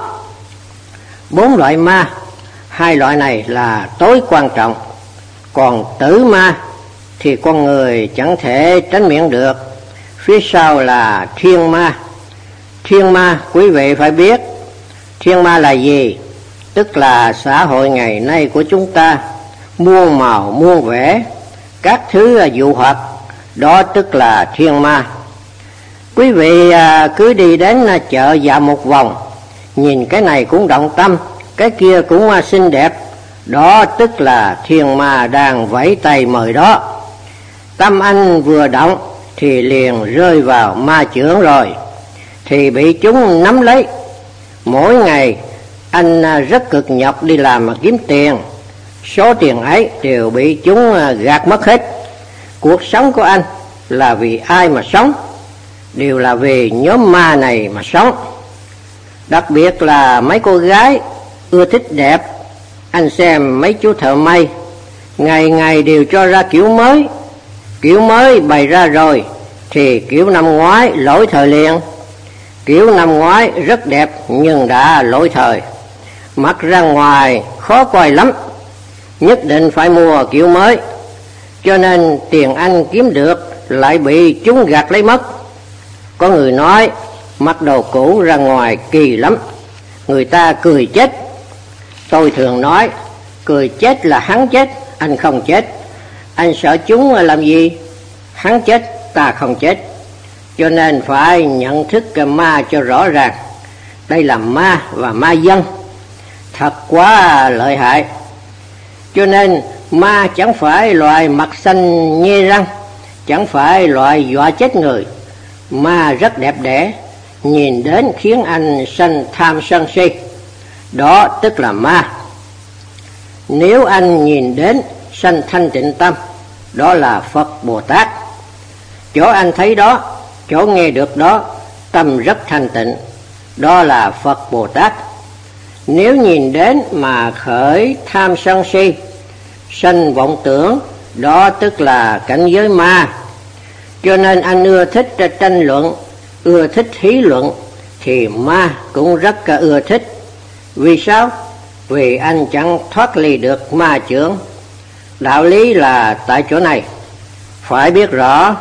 Bốn loại ma, hai loại này là tối quan trọng. Còn tử ma thì con người chẳng thể tránh miễn được. Phía sau là thiên ma. Thiên ma quý vị phải biết. Thiên ma là gì? Tức là xã hội ngày nay của chúng ta, muôn màu muôn vẻ, các thứ dụ hoặc, đó tức là thiên ma. Quý vị cứ đi đến chợ dạo một vòng, nhìn cái này cũng động tâm, cái kia cũng xinh đẹp, đó tức là thiên ma đang vẫy tay mời đó. Tâm anh vừa động thì liền rơi vào ma chưởng rồi, thì bị chúng nắm lấy. Mỗi ngày anh rất cực nhọc đi làm mà kiếm tiền, số tiền ấy đều bị chúng gạt mất hết. Cuộc sống của anh là vì ai mà sống? Đều là vì nhóm ma này mà sống. Đặc biệt là mấy cô gái ưa thích đẹp. Anh xem mấy chú thợ may, ngày ngày đều cho ra kiểu mới. Kiểu mới bày ra rồi thì kiểu năm ngoái lỗi thời liền. Kiểu năm ngoái rất đẹp nhưng đã lỗi thời, mặc ra ngoài khó coi lắm, nhất định phải mua kiểu mới. Cho nên tiền anh kiếm được lại bị chúng gạt lấy mất. Có người nói mặc đồ cũ ra ngoài kỳ lắm, người ta cười chết. Tôi thường nói cười chết là hắn chết, anh không chết. Anh sợ chúng làm gì? Hắn chết, ta không chết. Cho nên phải nhận thức cái ma cho rõ ràng. Đây là ma và ma dân, thật quá lợi hại. Cho nên ma chẳng phải loại mặt xanh nhe răng, chẳng phải loại dọa chết người. Ma rất đẹp đẽ, nhìn đến khiến anh sanh tham sân si, đó tức là ma. Nếu anh nhìn đến sanh thanh tịnh tâm, đó là Phật Bồ Tát. Chỗ anh thấy đó, chỗ nghe được đó, tâm rất thanh tịnh, đó là Phật Bồ Tát. Nếu nhìn đến mà khởi tham sân si, sanh vọng tưởng, đó tức là cảnh giới ma. Cho nên anh ưa thích tranh luận, ưa thích hí luận, thì ma cũng rất ưa thích. Vì sao? Vì anh chẳng thoát ly được ma chưởng. Đạo lý là tại chỗ này. Phải biết rõ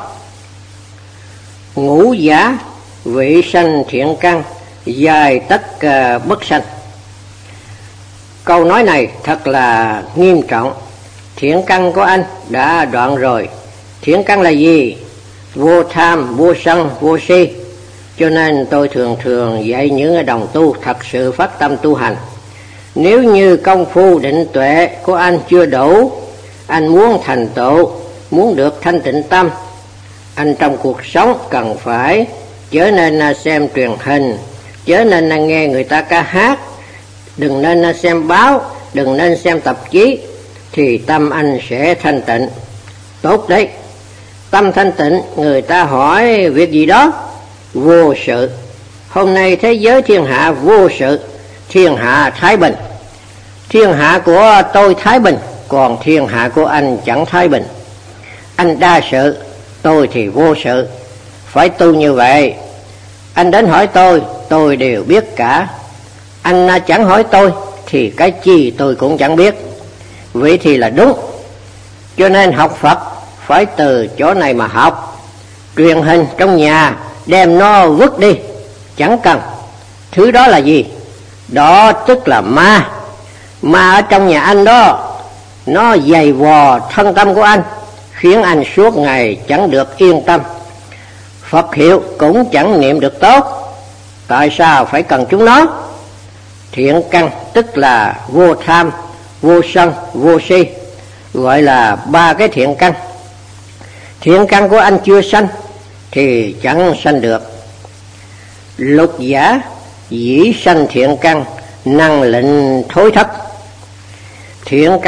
ngũ giả vị sanh thiện căn, dài tất bất sanh. Câu nói này thật là nghiêm trọng. Thiện căn của anh đã đoạn rồi. Thiện căn là gì? Vô tham, vô sân, vô si. Cho nên tôi thường thường dạy những đồng tu thật sự phát tâm tu hành. Nếu như công phu định tuệ của anh chưa đủ, anh muốn thành tựu, muốn được thanh tịnh tâm, anh trong cuộc sống cần phải chớ nên xem truyền hình, chớ nên nghe người ta ca hát, đừng nên xem báo, đừng nên xem tạp chí, thì tâm anh sẽ thanh tịnh. Tốt đấy. Tâm thanh tịnh, người ta hỏi việc gì đó? Vô sự. Hôm nay thế giới thiên hạ vô sự, thiên hạ thái bình. Thiên hạ của tôi thái bình, còn thiên hạ của anh chẳng thái bình. Anh đa sự, tôi thì vô sự. Phải tu như vậy. Anh đến hỏi tôi, tôi đều biết cả. Anh chẳng hỏi tôi thì cái chi tôi cũng chẳng biết. Vậy thì là đúng. Cho nên học Phật phải từ chỗ này mà học. Truyền hình trong nhà đem nó vứt đi, chẳng cần. Thứ đó là gì? Đó tức là ma. Ma ở trong nhà anh đó, nó dày vò thân tâm của anh, khiến anh suốt ngày chẳng được yên tâm. Phật hiệu cũng chẳng niệm được tốt. Tại sao phải cần chúng nó? Thiện căn tức là vô tham, vô sân, vô si, gọi là ba cái thiện căn. Thiện căn của anh chưa sanh thì chẳng sanh được. Lục giả dĩ sanh thiện căn, năng lệnh thối thất. Thiện căn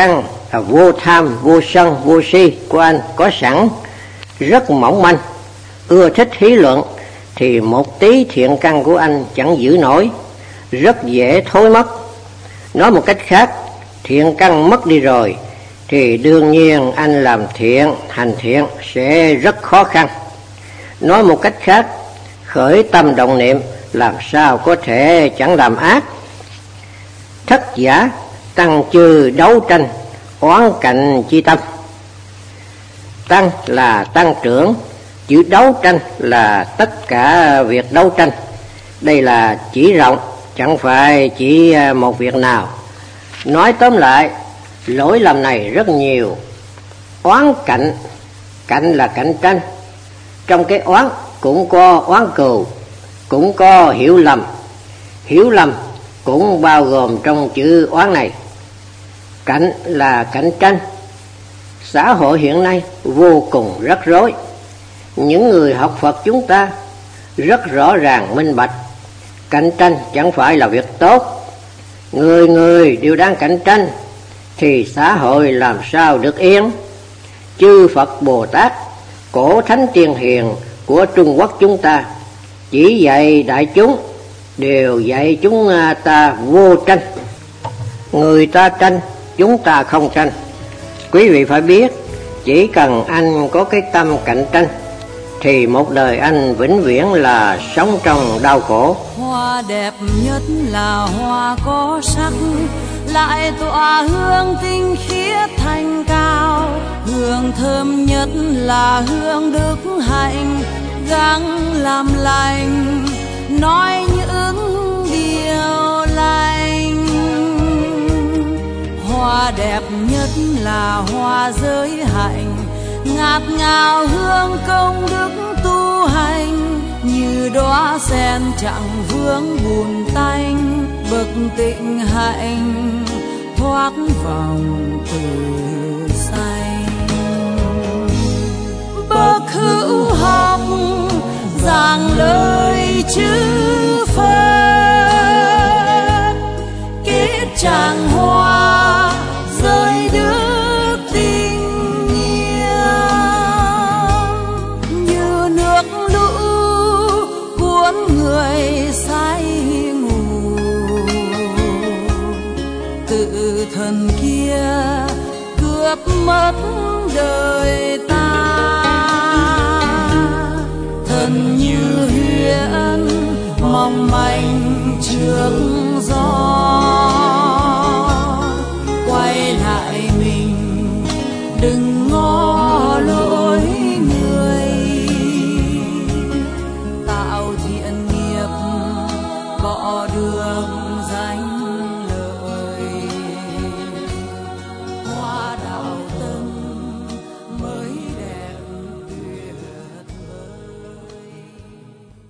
là vô tham, vô sân, vô si của anh có sẵn, rất mỏng manh. Ưa thích hí luận thì một tí thiện căn của anh chẳng giữ nổi, rất dễ thối mất. Nói một cách khác, thiện căn mất đi rồi thì đương nhiên anh làm thiện, hành thiện sẽ rất khó khăn. Nói một cách khác, khởi tâm động niệm làm sao có thể chẳng làm ác. Thất giả tăng chư đấu tranh, oán cạnh chi tâm. Tăng là tăng trưởng, chữ đấu tranh là tất cả việc đấu tranh. Đây là chỉ rộng, chẳng phải chỉ một việc nào. Nói tóm lại, lỗi lầm này rất nhiều. Oán cạnh, cạnh là cạnh tranh. Trong cái oán cũng có oán cừu, cũng có hiểu lầm. Hiểu lầm cũng bao gồm trong chữ oán này. Cạnh là cạnh tranh. Xã hội hiện nay vô cùng rắc rối. Những người học Phật chúng ta rất rõ ràng minh bạch, cạnh tranh chẳng phải là việc tốt. Người người đều đang cạnh tranh thì xã hội làm sao được yên. Chư Phật Bồ Tát, cổ thánh tiên hiền của Trung Quốc chúng ta chỉ dạy đại chúng, đều dạy chúng ta vô tranh. Người ta tranh, chúng ta không tranh. Quý vị phải biết, chỉ cần anh có cái tâm cạnh tranh thì một đời anh vĩnh viễn là sống trong đau khổ. Hoa đẹp nhất là hoa có sắc, lại tỏa hương tinh khiết thanh cao. Hương thơm nhất là hương đức hạnh, gắng làm lành, nói những điều lành. Hoa đẹp nhất là hoa giới hạnh, ngát ngào hương công đức tu hành. Như đóa sen chẳng vướng bùn tanh, bậc tịnh hạnh thoát vòng tử sanh. Bậc hữu học giảng lời chư Phật, kết tràng hoa rơi đức tình yêu. Như nước lũ cuốn người say ngủ, tự thần kia cướp mất đời ta. Thần như huyễn mong manh trước gió, quay lại mình đừng ngó lối người. Tạo thiện nghiệp cọ đường danh